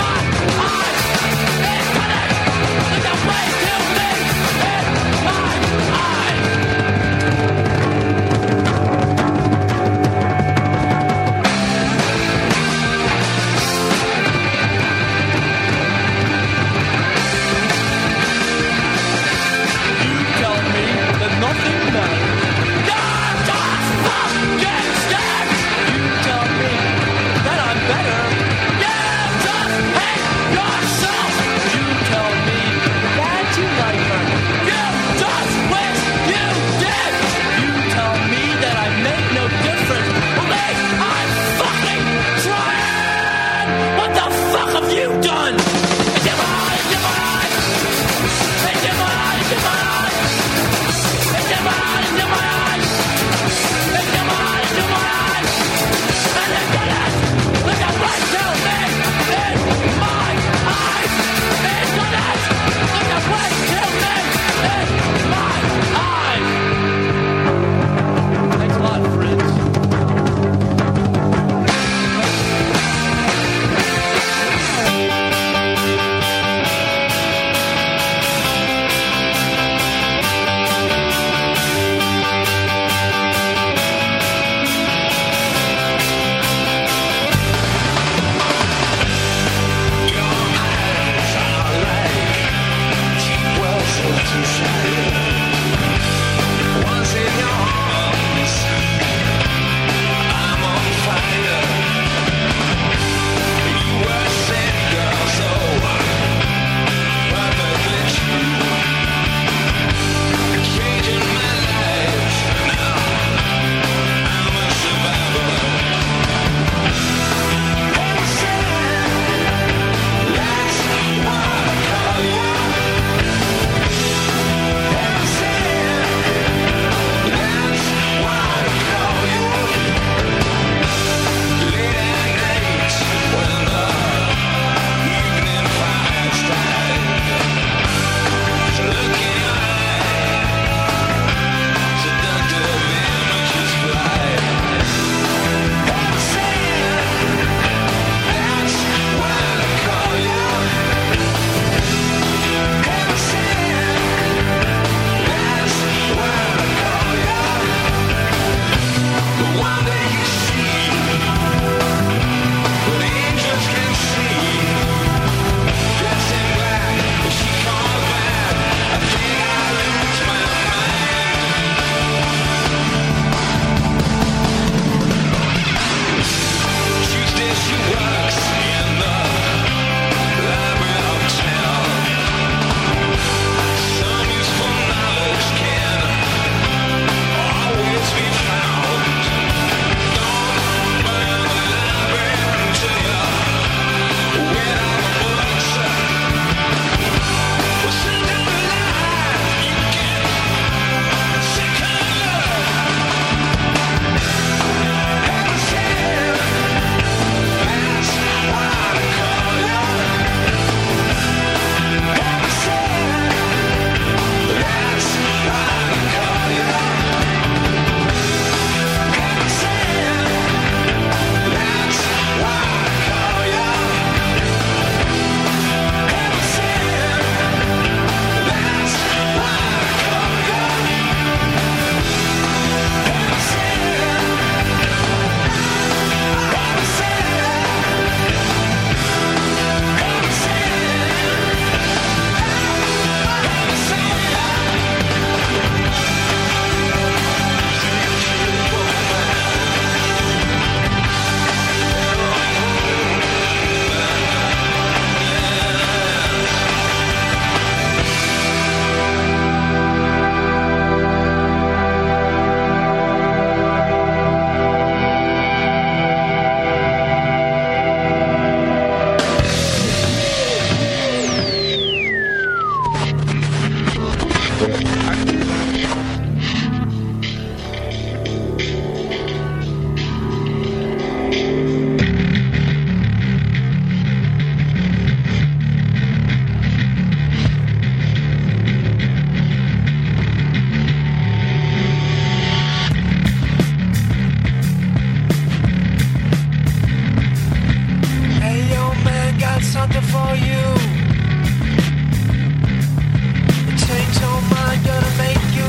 Why? for you. It takes all mine, gonna make you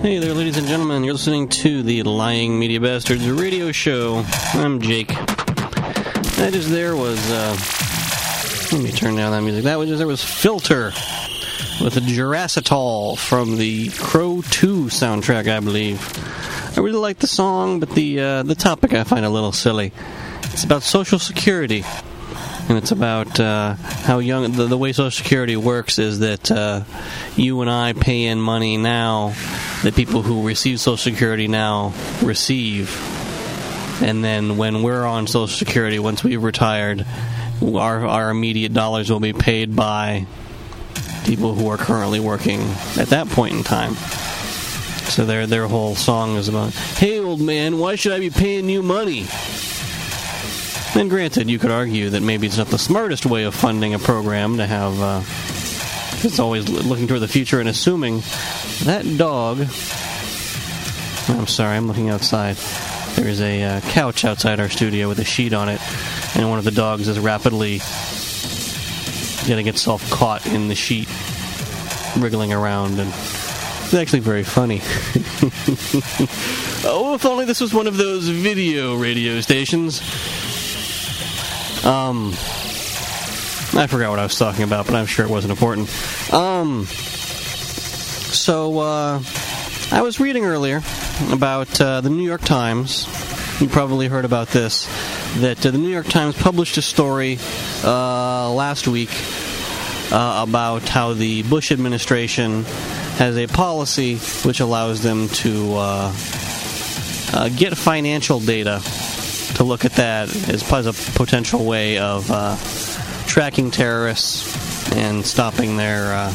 Hey there, ladies and gentlemen. You're listening to the Lying Media Bastards radio show. I'm Jake. That just there was, uh... let me turn down that music. That was just there was Filter with a Jurassitol from the Crow two soundtrack, I believe. I really like the song, but the uh, the topic I find a little silly. It's about Social Security. And it's about uh, how young the, the way Social Security works is that uh, you and I pay in money now that people who receive Social Security now receive. And then when we're on Social Security, once we've retired, our, our immediate dollars will be paid by people who are currently working at that point in time. So their their whole song is about, hey, old man, why should I be paying you money? And granted, you could argue that maybe it's not the smartest way of funding a program to have, uh, it's always looking toward the future and assuming that dog, I'm sorry, I'm looking outside. There's a uh, couch outside our studio with a sheet on it, and one of the dogs is rapidly getting itself caught in the sheet, wriggling around, and it's actually very funny. Oh, if only this was one of those video radio stations. Um, I forgot what I was talking about, but I'm sure it wasn't important. Um, so, uh, I was reading earlier about uh, the New York Times. You probably heard about this, that uh, the New York Times published a story uh, last week uh, about how the Bush administration has a policy which allows them to uh, uh, get financial data, to look at that as, as a potential way of uh, tracking terrorists and stopping their uh,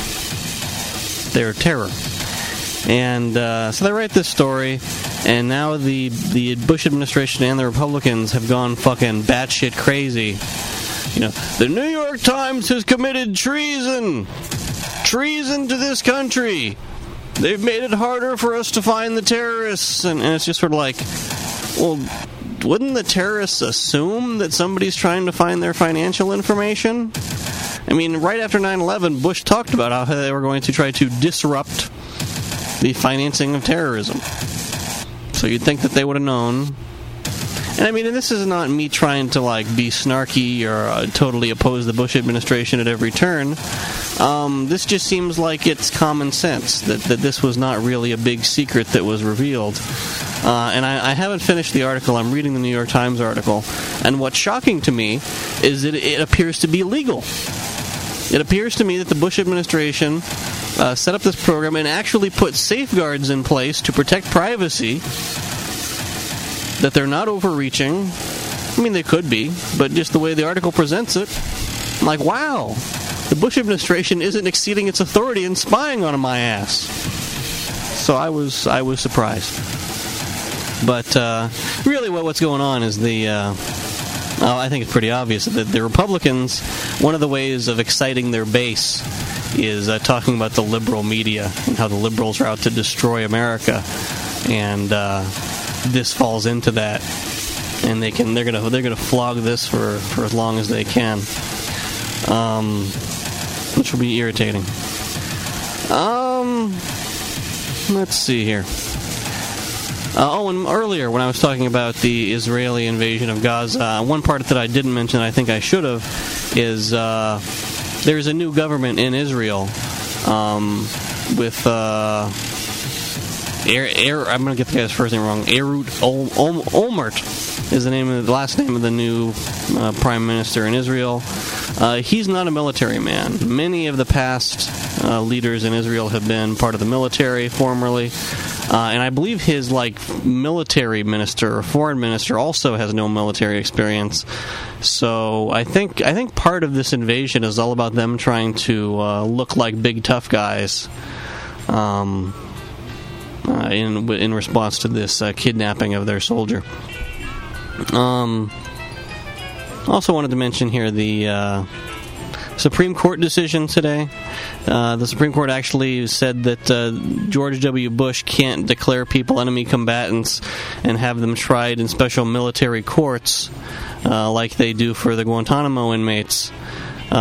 their terror. And uh, so they write this story, and now the the Bush administration and the Republicans have gone fucking batshit crazy. You know, the New York Times has committed treason, treason to this country. They've made it harder for us to find the terrorists, and, and it's just sort of like, well, wouldn't the terrorists assume that somebody's trying to find their financial information? I mean, right after nine eleven, Bush talked about how they were going to try to disrupt the financing of terrorism. So you'd think that they would have known. And I mean, and this is not me trying to, like, be snarky or uh, totally oppose the Bush administration at every turn. Um, this just seems like it's common sense, that, that this was not really a big secret that was revealed. Uh, and I, I haven't finished the article. I'm reading the New York Times article. And what's shocking to me is that it appears to be legal. It appears to me that the Bush administration uh, set up this program and actually put safeguards in place to protect privacy, that they're not overreaching. I mean, they could be, but just the way the article presents it, I'm like, wow, the Bush administration isn't exceeding its authority in spying on my ass. So I was I was surprised. But uh, really what, what's going on is the, uh, oh, I think it's pretty obvious that the Republicans, one of the ways of exciting their base is uh, talking about the liberal media and how the liberals are out to destroy America. And uh, this falls into that. And they can, they're gonna they're gonna flog this for, for as long as they can. Um, which will be irritating. Um, let's see here. Uh, oh, and earlier when I was talking about the Israeli invasion of Gaza, one part that I didn't mention, I think I should have, is uh, there's a new government in Israel um, with uh, Air, Air, I'm going to get the guy's first name wrong. Ehud Ol, Ol, Olmert is the name of the last name of the new uh, prime minister in Israel. Uh, he's not a military man. Many of the past uh, leaders in Israel have been part of the military formerly. Uh, and I believe his, like, military minister or foreign minister also has no military experience. So I think I think part of this invasion is all about them trying to uh, look like big tough guys um, uh, in in response to this uh, kidnapping of their soldier. Um, also wanted to mention here the uh, Supreme Court decision today. Uh, the Supreme Court actually said that uh, George W. Bush can't declare people enemy combatants and have them tried in special military courts uh, like they do for the Guantanamo inmates.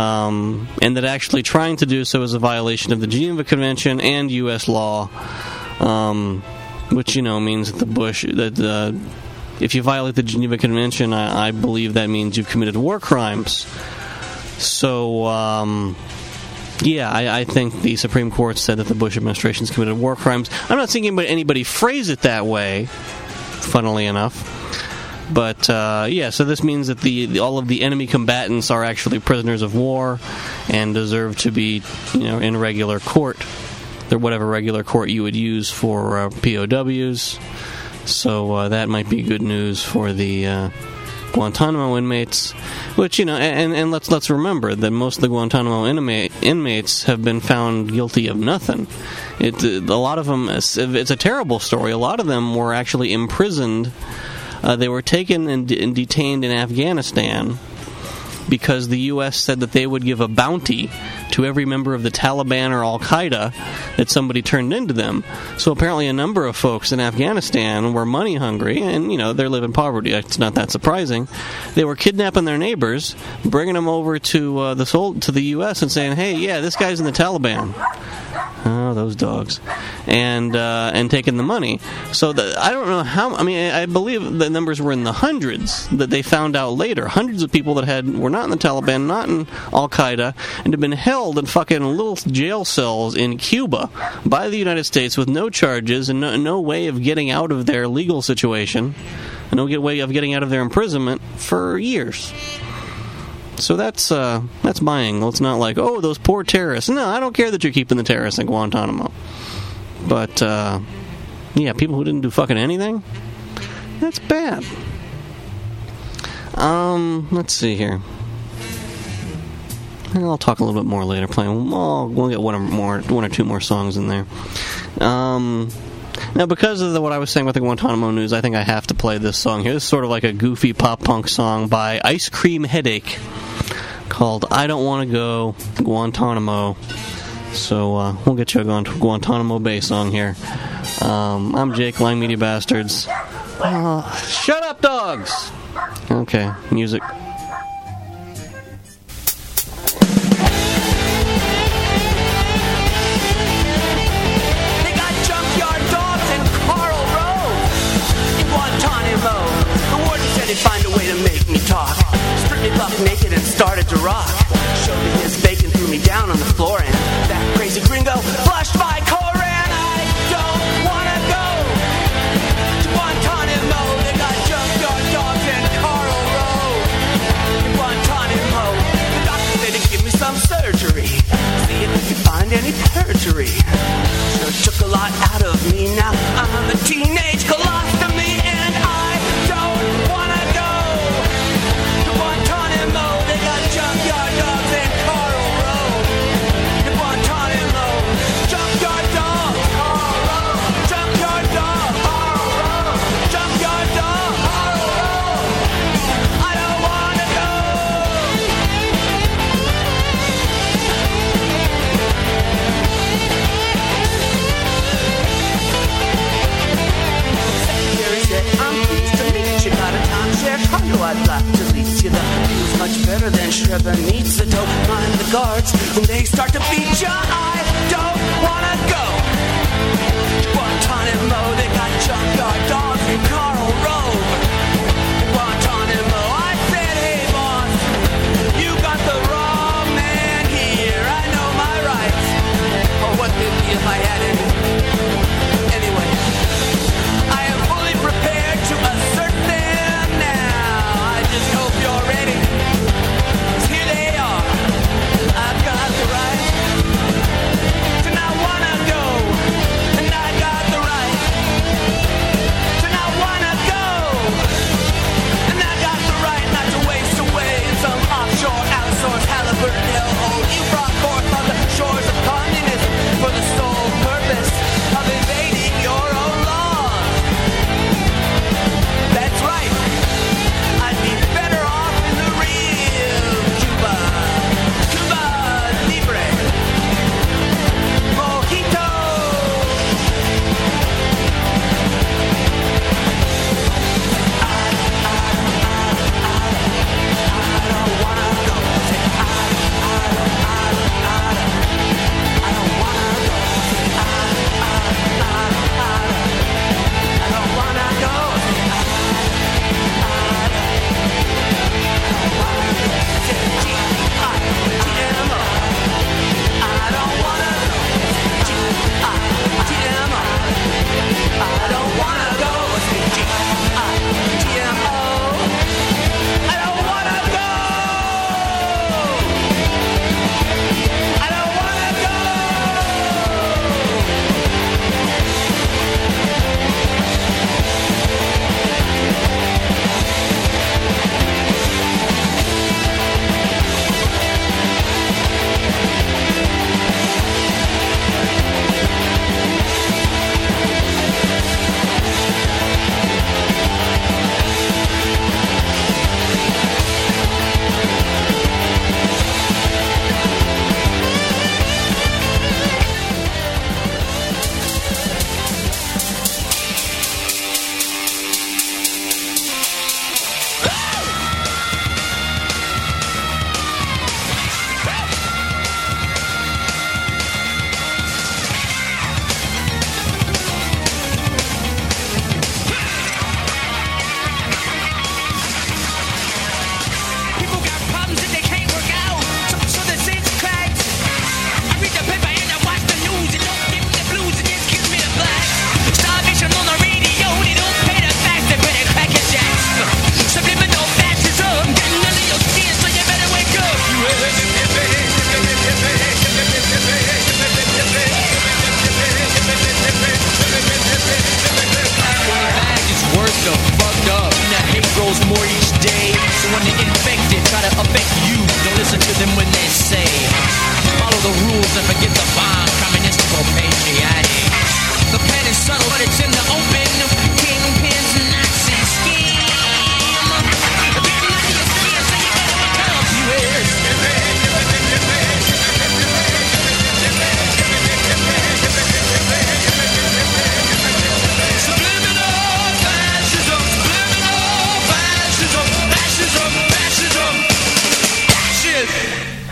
Um, and that actually trying to do so is a violation of the Geneva Convention and U S law. um, which, you know, means that the Bush, that uh, if you violate the Geneva Convention, I, I believe that means you've committed war crimes. So, um, yeah, I, I think the Supreme Court said that the Bush administration's committed war crimes. I'm not seeing anybody, anybody phrase it that way, funnily enough. But, uh, yeah, so this means that the, the all of the enemy combatants are actually prisoners of war and deserve to be, you know, in regular court, or whatever regular court you would use for uh, P O Ws. So uh, that might be good news for the uh, Guantanamo inmates. Which, you know, and, and let's let's remember that most of the Guantanamo inmate, inmates have been found guilty of nothing. It, a lot of them, it's a terrible story. A lot of them were actually imprisoned. Uh, they were taken and, and detained in Afghanistan because the U S said that they would give a bounty to every member of the Taliban or Al-Qaeda that somebody turned into them. So apparently a number of folks in Afghanistan were money hungry, and, you know, they live in poverty. It's not that surprising. They were kidnapping their neighbors, bringing them over to uh, the soul, to the U S and saying, hey, yeah, this guy's in the Taliban. Oh, those dogs. And uh, and taking the money. So the, I don't know how, I mean, I believe the numbers were in the hundreds that they found out later. Hundreds of people that had were not in the Taliban, not in Al-Qaeda, and had been held in fucking little jail cells in Cuba by the United States with no charges and no, no way of getting out of their legal situation, and no way of getting out of their imprisonment for years. So that's uh, that's my angle. It's not like, oh, those poor terrorists. No, I don't care that you're keeping the terrorists in Guantanamo. But, uh, yeah, people who didn't do fucking anything, that's bad. Um, let's see here. I'll talk a little bit more later. Playing, well, we'll get one or more, one or two more songs in there. Um, now, because of the, what I was saying with the Guantanamo news, I think I have to play this song here. This is sort of like a goofy pop punk song by Ice Cream Headache called "I Don't Want to Go Guantanamo." So uh, we'll get you a Guantanamo Bay song here. Um, I'm Jake, Lying Media Bastards. Uh, shut up, dogs! Okay, music. They got junkyard dogs in Carl Road in Guantanamo. The warden said he'd find a way to make me talk. Stripped me buck naked and started to rock. Showed me his bacon, threw me down on the floor, and that crazy gringo flushed my Koran. I don't wanna go to Guantanamo. They got junkyard dogs in Carl Road in Guantanamo. The doctor said he'd give me some surgery, see if he could find any perjury. Sure took a lot out of me. Now I'm a teenage colostomy, and I don't wanna go to Guantanamo. They got junkyard dogs in Carl Road in Guantanamo. Junkyard dog, Carl Road. Junkyard dog, Carl Road. Junkyard dog, Carl Road. I don't wanna go. Secretary said, I'm pleased to meet you. Got a timeshare condo I'd like to lease you. The view's much better than Srebrenica. Don't mind the guards when they start to beat you. I don't wanna go to Guantanamo. They got junkyard dogs in Carl Road in Guantanamo. I said, hey boss, you got the wrong man here. I know my rights. Or what would be if I had any? Anyway, I am fully prepared to assert them now. I just hope you're ready. 'Cause here they are. I've got the right to not wanna go, and I got the right the rules and forget the bomb, communistic or patriotic. The pen is subtle, but it's in the open. Kingpins, Nazi scheme. Big money is free, so you better become U S. Subliminal fascism, subliminal fascism, fascism, fascism, fascism.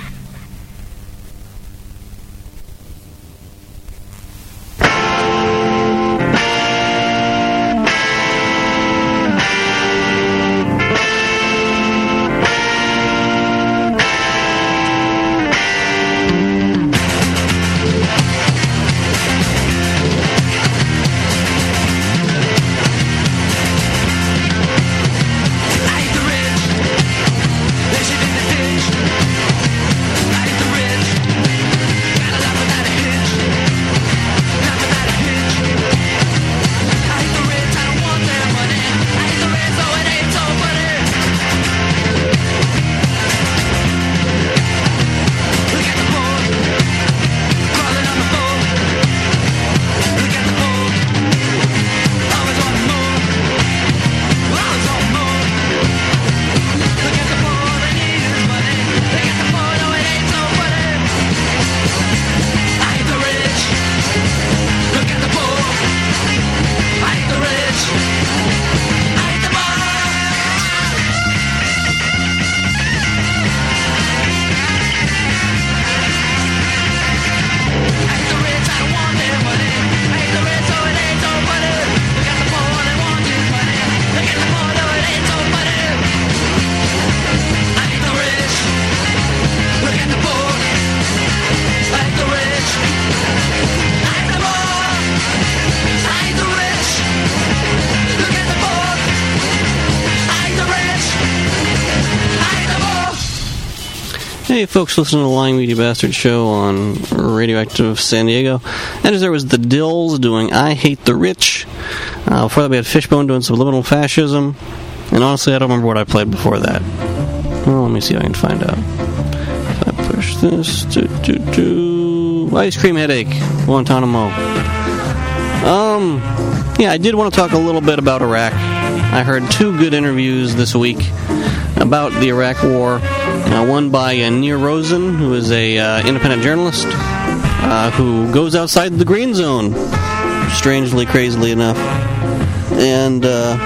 Hey folks, listen to the Lying Media Bastard show on Radioactive San Diego. And as there was the Dills doing I Hate the Rich. Uh, before that we had Fishbone doing Subliminal Fascism. And honestly I don't remember what I played before that. Well, let me see if I can find out. If I push this, do, do, do. Ice Cream Headache, Guantanamo. Um, yeah, I did want to talk a little bit about Iraq. I heard two good interviews this week about the Iraq War. Uh, one by uh, Nir Rosen, who is a uh, independent journalist uh, who goes outside the green zone, strangely, crazily enough, and uh,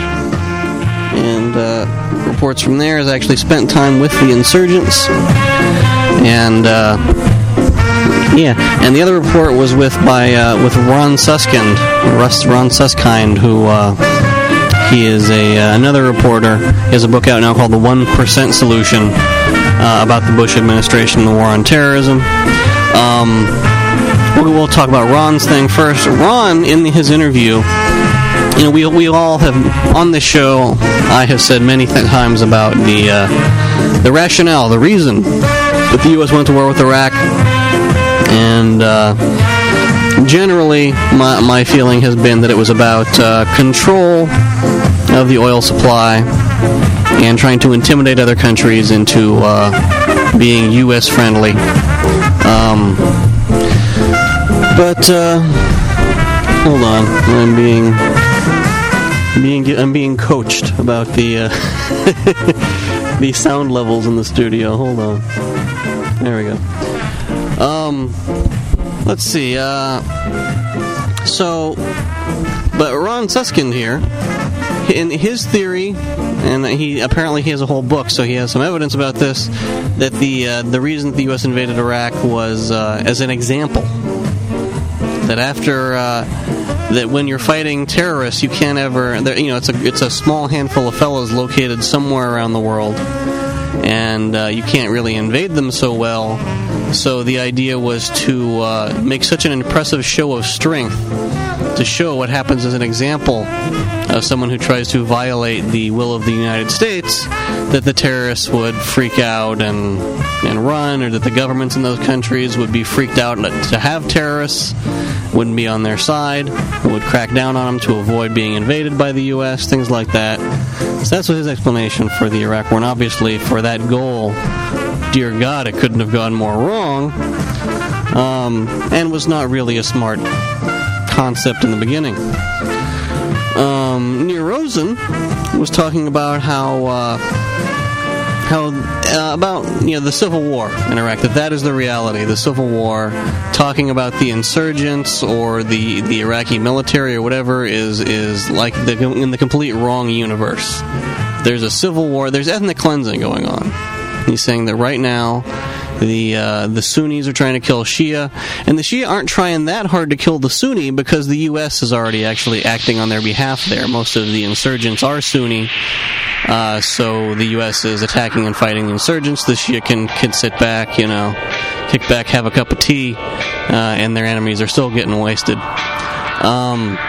and uh, reports from there. Has actually spent time with the insurgents, and uh, yeah, and the other report was with by uh, with Ron Suskind, Russ Ron Suskind, who. Uh, He is a uh, another reporter. He has a book out now called The One Percent Solution uh, about the Bush administration and the war on terrorism. Um, we'll, we'll talk about Ron's thing first. Ron, in his interview, you know, we we all have on this show. I have said many th- times about the uh, the rationale, the reason that the U S went to war with Iraq, and. Uh, Generally, my, my feeling has been that it was about uh, control of the oil supply and trying to intimidate other countries into uh, being U S friendly. Um, but uh, hold on, I'm being being I'm being coached about the uh, the sound levels in the studio. Hold on, there we go. Um. Let's see, uh, so, but Ron Suskind here, in his theory, and he apparently he has a whole book, so he has some evidence about this, that the uh, the reason that the U S invaded Iraq was uh, as an example, that after, uh, that when you're fighting terrorists, you can't ever, you know, it's a, it's a small handful of fellows located somewhere around the world, and uh, you can't really invade them so well. So the idea was to uh, make such an impressive show of strength to show what happens as an example of someone who tries to violate the will of the United States, that the terrorists would freak out and and run, or that the governments in those countries would be freaked out to have terrorists, wouldn't be on their side, would crack down on them to avoid being invaded by the U S, things like that. So that's what his explanation for the Iraq War, and obviously for that goal, dear God, it couldn't have gone more wrong, um, and was not really a smart concept in the beginning. Um, Nir Rosen was talking about how uh, how uh, about you know the Civil War in Iraq, that that is the reality, the Civil War. Talking about the insurgents or the the Iraqi military or whatever is is like the, in the complete wrong universe. There's a civil war. There's ethnic cleansing going on. He's saying that right now, the uh, the Sunnis are trying to kill Shia, and the Shia aren't trying that hard to kill the Sunni because the U S is already actually acting on their behalf there. Most of the insurgents are Sunni, uh, so the U S is attacking and fighting the insurgents. The Shia can, can sit back, you know, kick back, have a cup of tea, uh, and their enemies are still getting wasted. Um,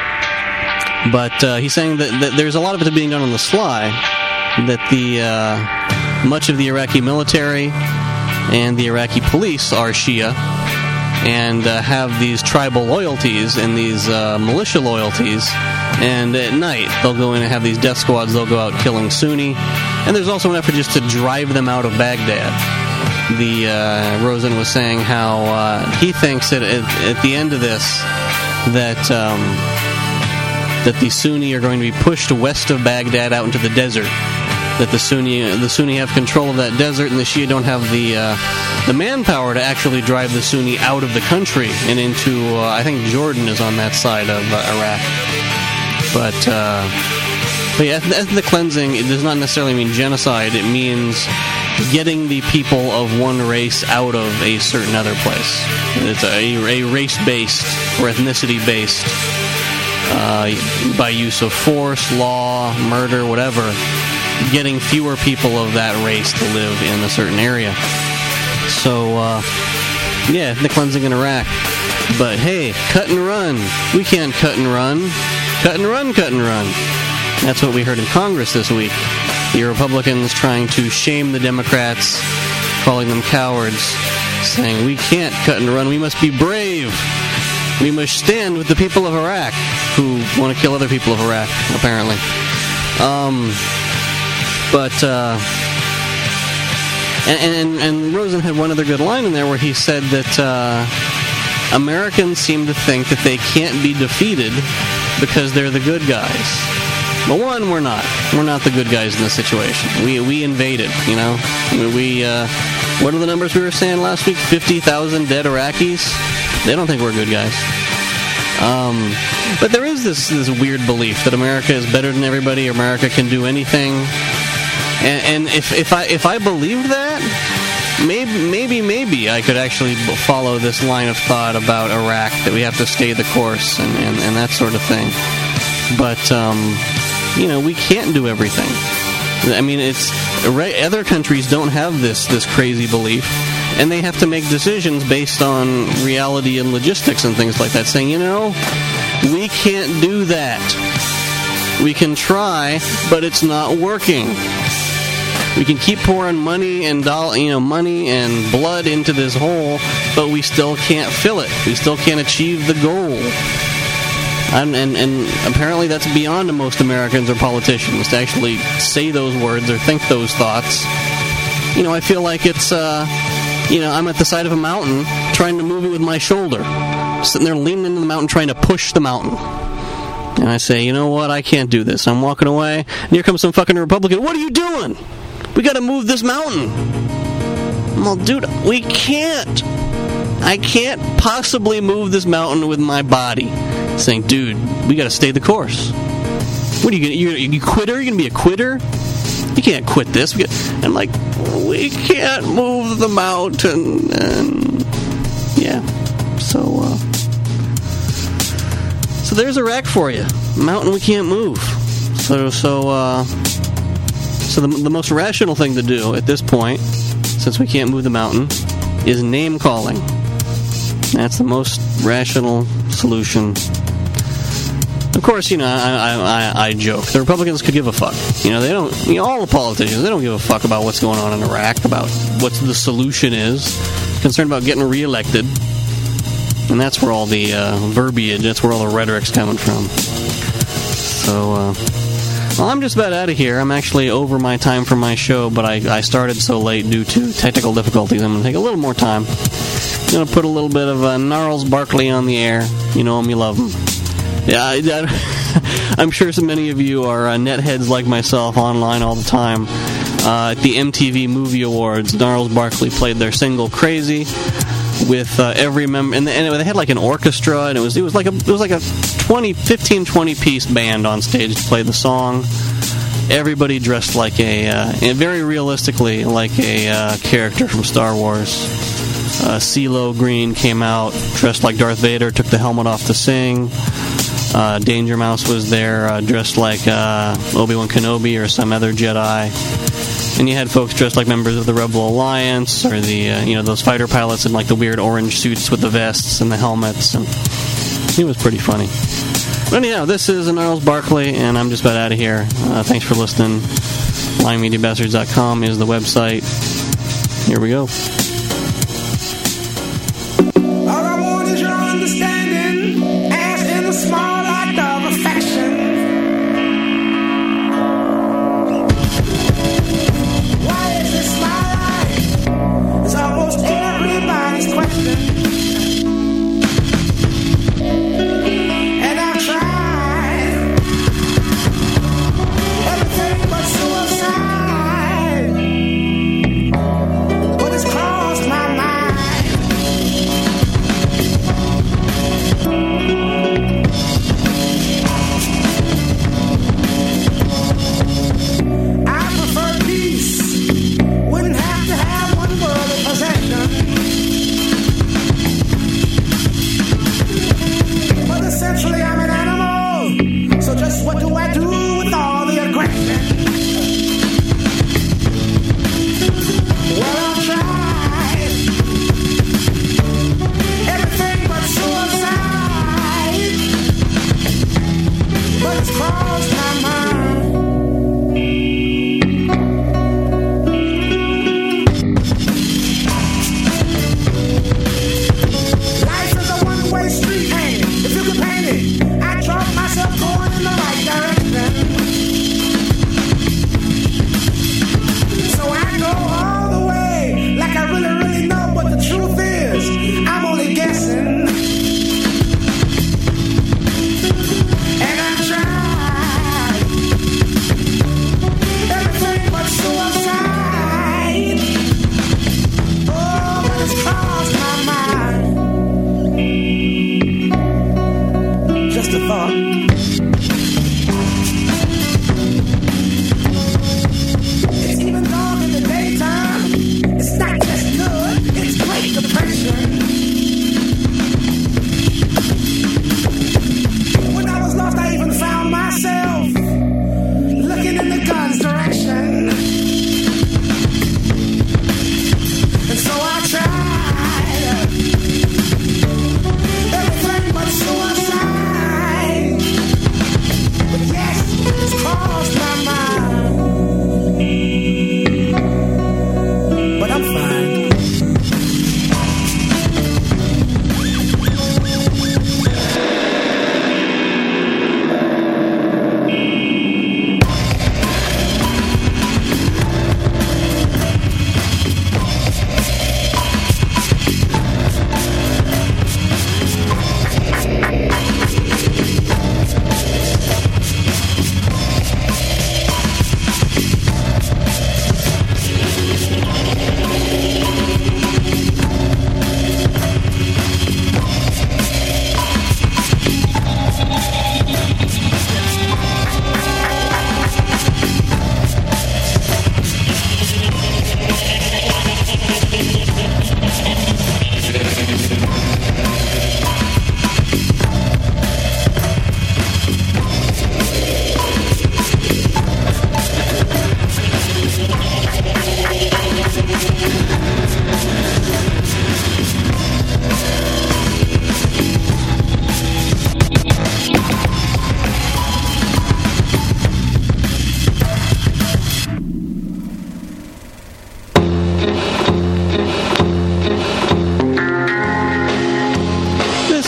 but uh, he's saying that, that there's a lot of it being done on the sly, that the uh, much of the Iraqi military and the Iraqi police are Shia and uh, have these tribal loyalties and these uh, militia loyalties, and at night they'll go in and have these death squads. They'll go out killing Sunni, and there's also an effort just to drive them out of Baghdad. The uh, Rosen was saying how uh, he thinks that at, at the end of this that um, that the Sunni are going to be pushed west of Baghdad out into the desert. That the Sunni the Sunni have control of that desert, and the Shia don't have the uh, the manpower to actually drive the Sunni out of the country and into uh, I think Jordan is on that side of uh, Iraq. But uh, but yeah, ethnic cleansing, it does not necessarily mean genocide. It means getting the people of one race out of a certain other place. It's a, a race-based or ethnicity-based uh, by use of force, law, murder, whatever, getting fewer people of that race to live in a certain area. So, uh, yeah, ethnic cleansing in Iraq. But hey, cut and run. We can't cut and run. Cut and run, cut and run. That's what we heard in Congress this week. The Republicans trying to shame the Democrats, calling them cowards, saying we can't cut and run, we must be brave. We must stand with the people of Iraq, who want to kill other people of Iraq, apparently. Um... But, uh, and, and, and Rosen had one other good line in there where he said that uh, Americans seem to think that they can't be defeated because they're the good guys. Well, one, we're not. We're not the good guys in this situation. We we invaded, you know. We, we uh, what are the numbers we were saying last week? fifty thousand dead Iraqis? They don't think we're good guys. Um, but there is this, this weird belief that America is better than everybody, America can do anything. And, and if if I if I believed that, maybe maybe maybe I could actually follow this line of thought about Iraq, that we have to stay the course and, and, and that sort of thing. But um, you know, we can't do everything. I mean, it's other countries don't have this this crazy belief, and they have to make decisions based on reality and logistics and things like that, saying, you know, we can't do that. We can try, but it's not working. We can keep pouring money and doll, you know, money and blood into this hole, but we still can't fill it. We still can't achieve the goal. And, and, and apparently that's beyond to most Americans or politicians to actually say those words or think those thoughts. You know, I feel like it's, uh, you know, I'm at the side of a mountain trying to move it with my shoulder, sitting there leaning into the mountain trying to push the mountain. And I say, you know what, I can't do this. I'm walking away, and here comes some fucking Republican. What are you doing? We gotta move this mountain. Well, dude, we can't. I can't possibly move this mountain with my body. Saying, dude, we gotta stay the course. What are you gonna, you, you quitter? You gonna be a quitter? You can't quit this. We got, I'm like, we can't move the mountain. And yeah, so, uh, so there's Iraq for you. Mountain we can't move. So, so, uh, So the, the most rational thing to do at this point, since we can't move the mountain, is name-calling. That's the most rational solution. Of course, you know, I, I, I joke. The Republicans could give a fuck. You know, they don't, you know, all the politicians, they don't give a fuck about what's going on in Iraq, about what the solution is. Concerned about getting reelected. And that's where all the uh, verbiage, that's where all the rhetoric's coming from. So, uh... Well, I'm just about out of here. I'm actually over my time for my show, but I, I started so late due to technical difficulties. I'm going to take a little more time. I'm going to put a little bit of uh, Gnarls Barkley on the air. You know him, you love him. Yeah, I, I, I'm sure so many of you are uh, netheads like myself online all the time. Uh, at the M T V Movie Awards, Gnarls Barkley played their single "Crazy" with uh, every member, and, and they had like an orchestra, and it was it was like a it was like a twenty, fifteen, twenty piece band on stage to play the song. Everybody dressed like a, uh, and very realistically, like a uh, character from Star Wars. Uh, CeeLo Green came out dressed like Darth Vader, took the helmet off to sing. Uh, Danger Mouse was there, uh, dressed like uh, Obi-Wan Kenobi or some other Jedi. And you had folks dressed like members of the Rebel Alliance, or the uh, you know those fighter pilots in like the weird orange suits with the vests and the helmets, and it was pretty funny. But anyhow, this is Gnarls Barkley, and I'm just about out of here. Uh, thanks for listening. lying media bastards dot com is the website. Here we go. All I want is your understanding, as in the small act of affection. Why is this my life? It's almost everybody's question. And I've tried everything but suicide. But it's called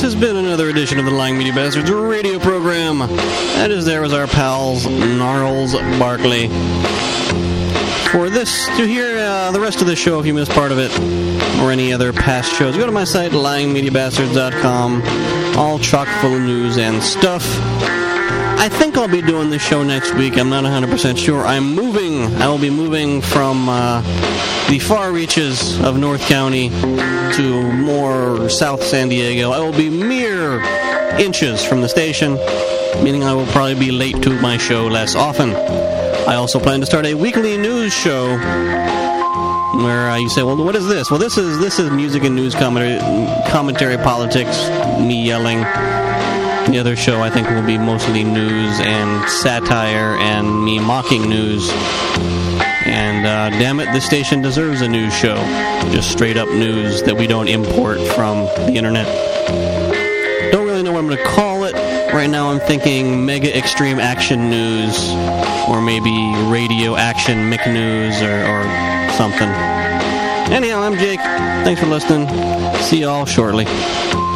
has been another edition of the Lying Media Bastards radio program. That is there was our pals, Gnarls Barkley. For this, to hear uh, the rest of the show, if you missed part of it, or any other past shows, go to my site, lying media bastards dot com. All chock full of news and stuff. I think I'll be doing this show next week. I'm not one hundred percent sure. I'm moving. I will be moving from uh, the far reaches of North County to more South San Diego. I will be mere inches from the station, meaning I will probably be late to my show less often. I also plan to start a weekly news show where uh, you say, well, what is this? Well, this is this is music and news commentary, commentary politics, me yelling. The other show, I think, will be mostly news and satire and me mocking news. And, uh, damn it, this station deserves a news show. Just straight-up news that we don't import from the internet. Don't really know what I'm going to call it. Right now I'm thinking Mega Extreme Action News, or maybe Radio Action McNews, or, or something. Anyhow, I'm Jake. Thanks for listening. See y'all shortly.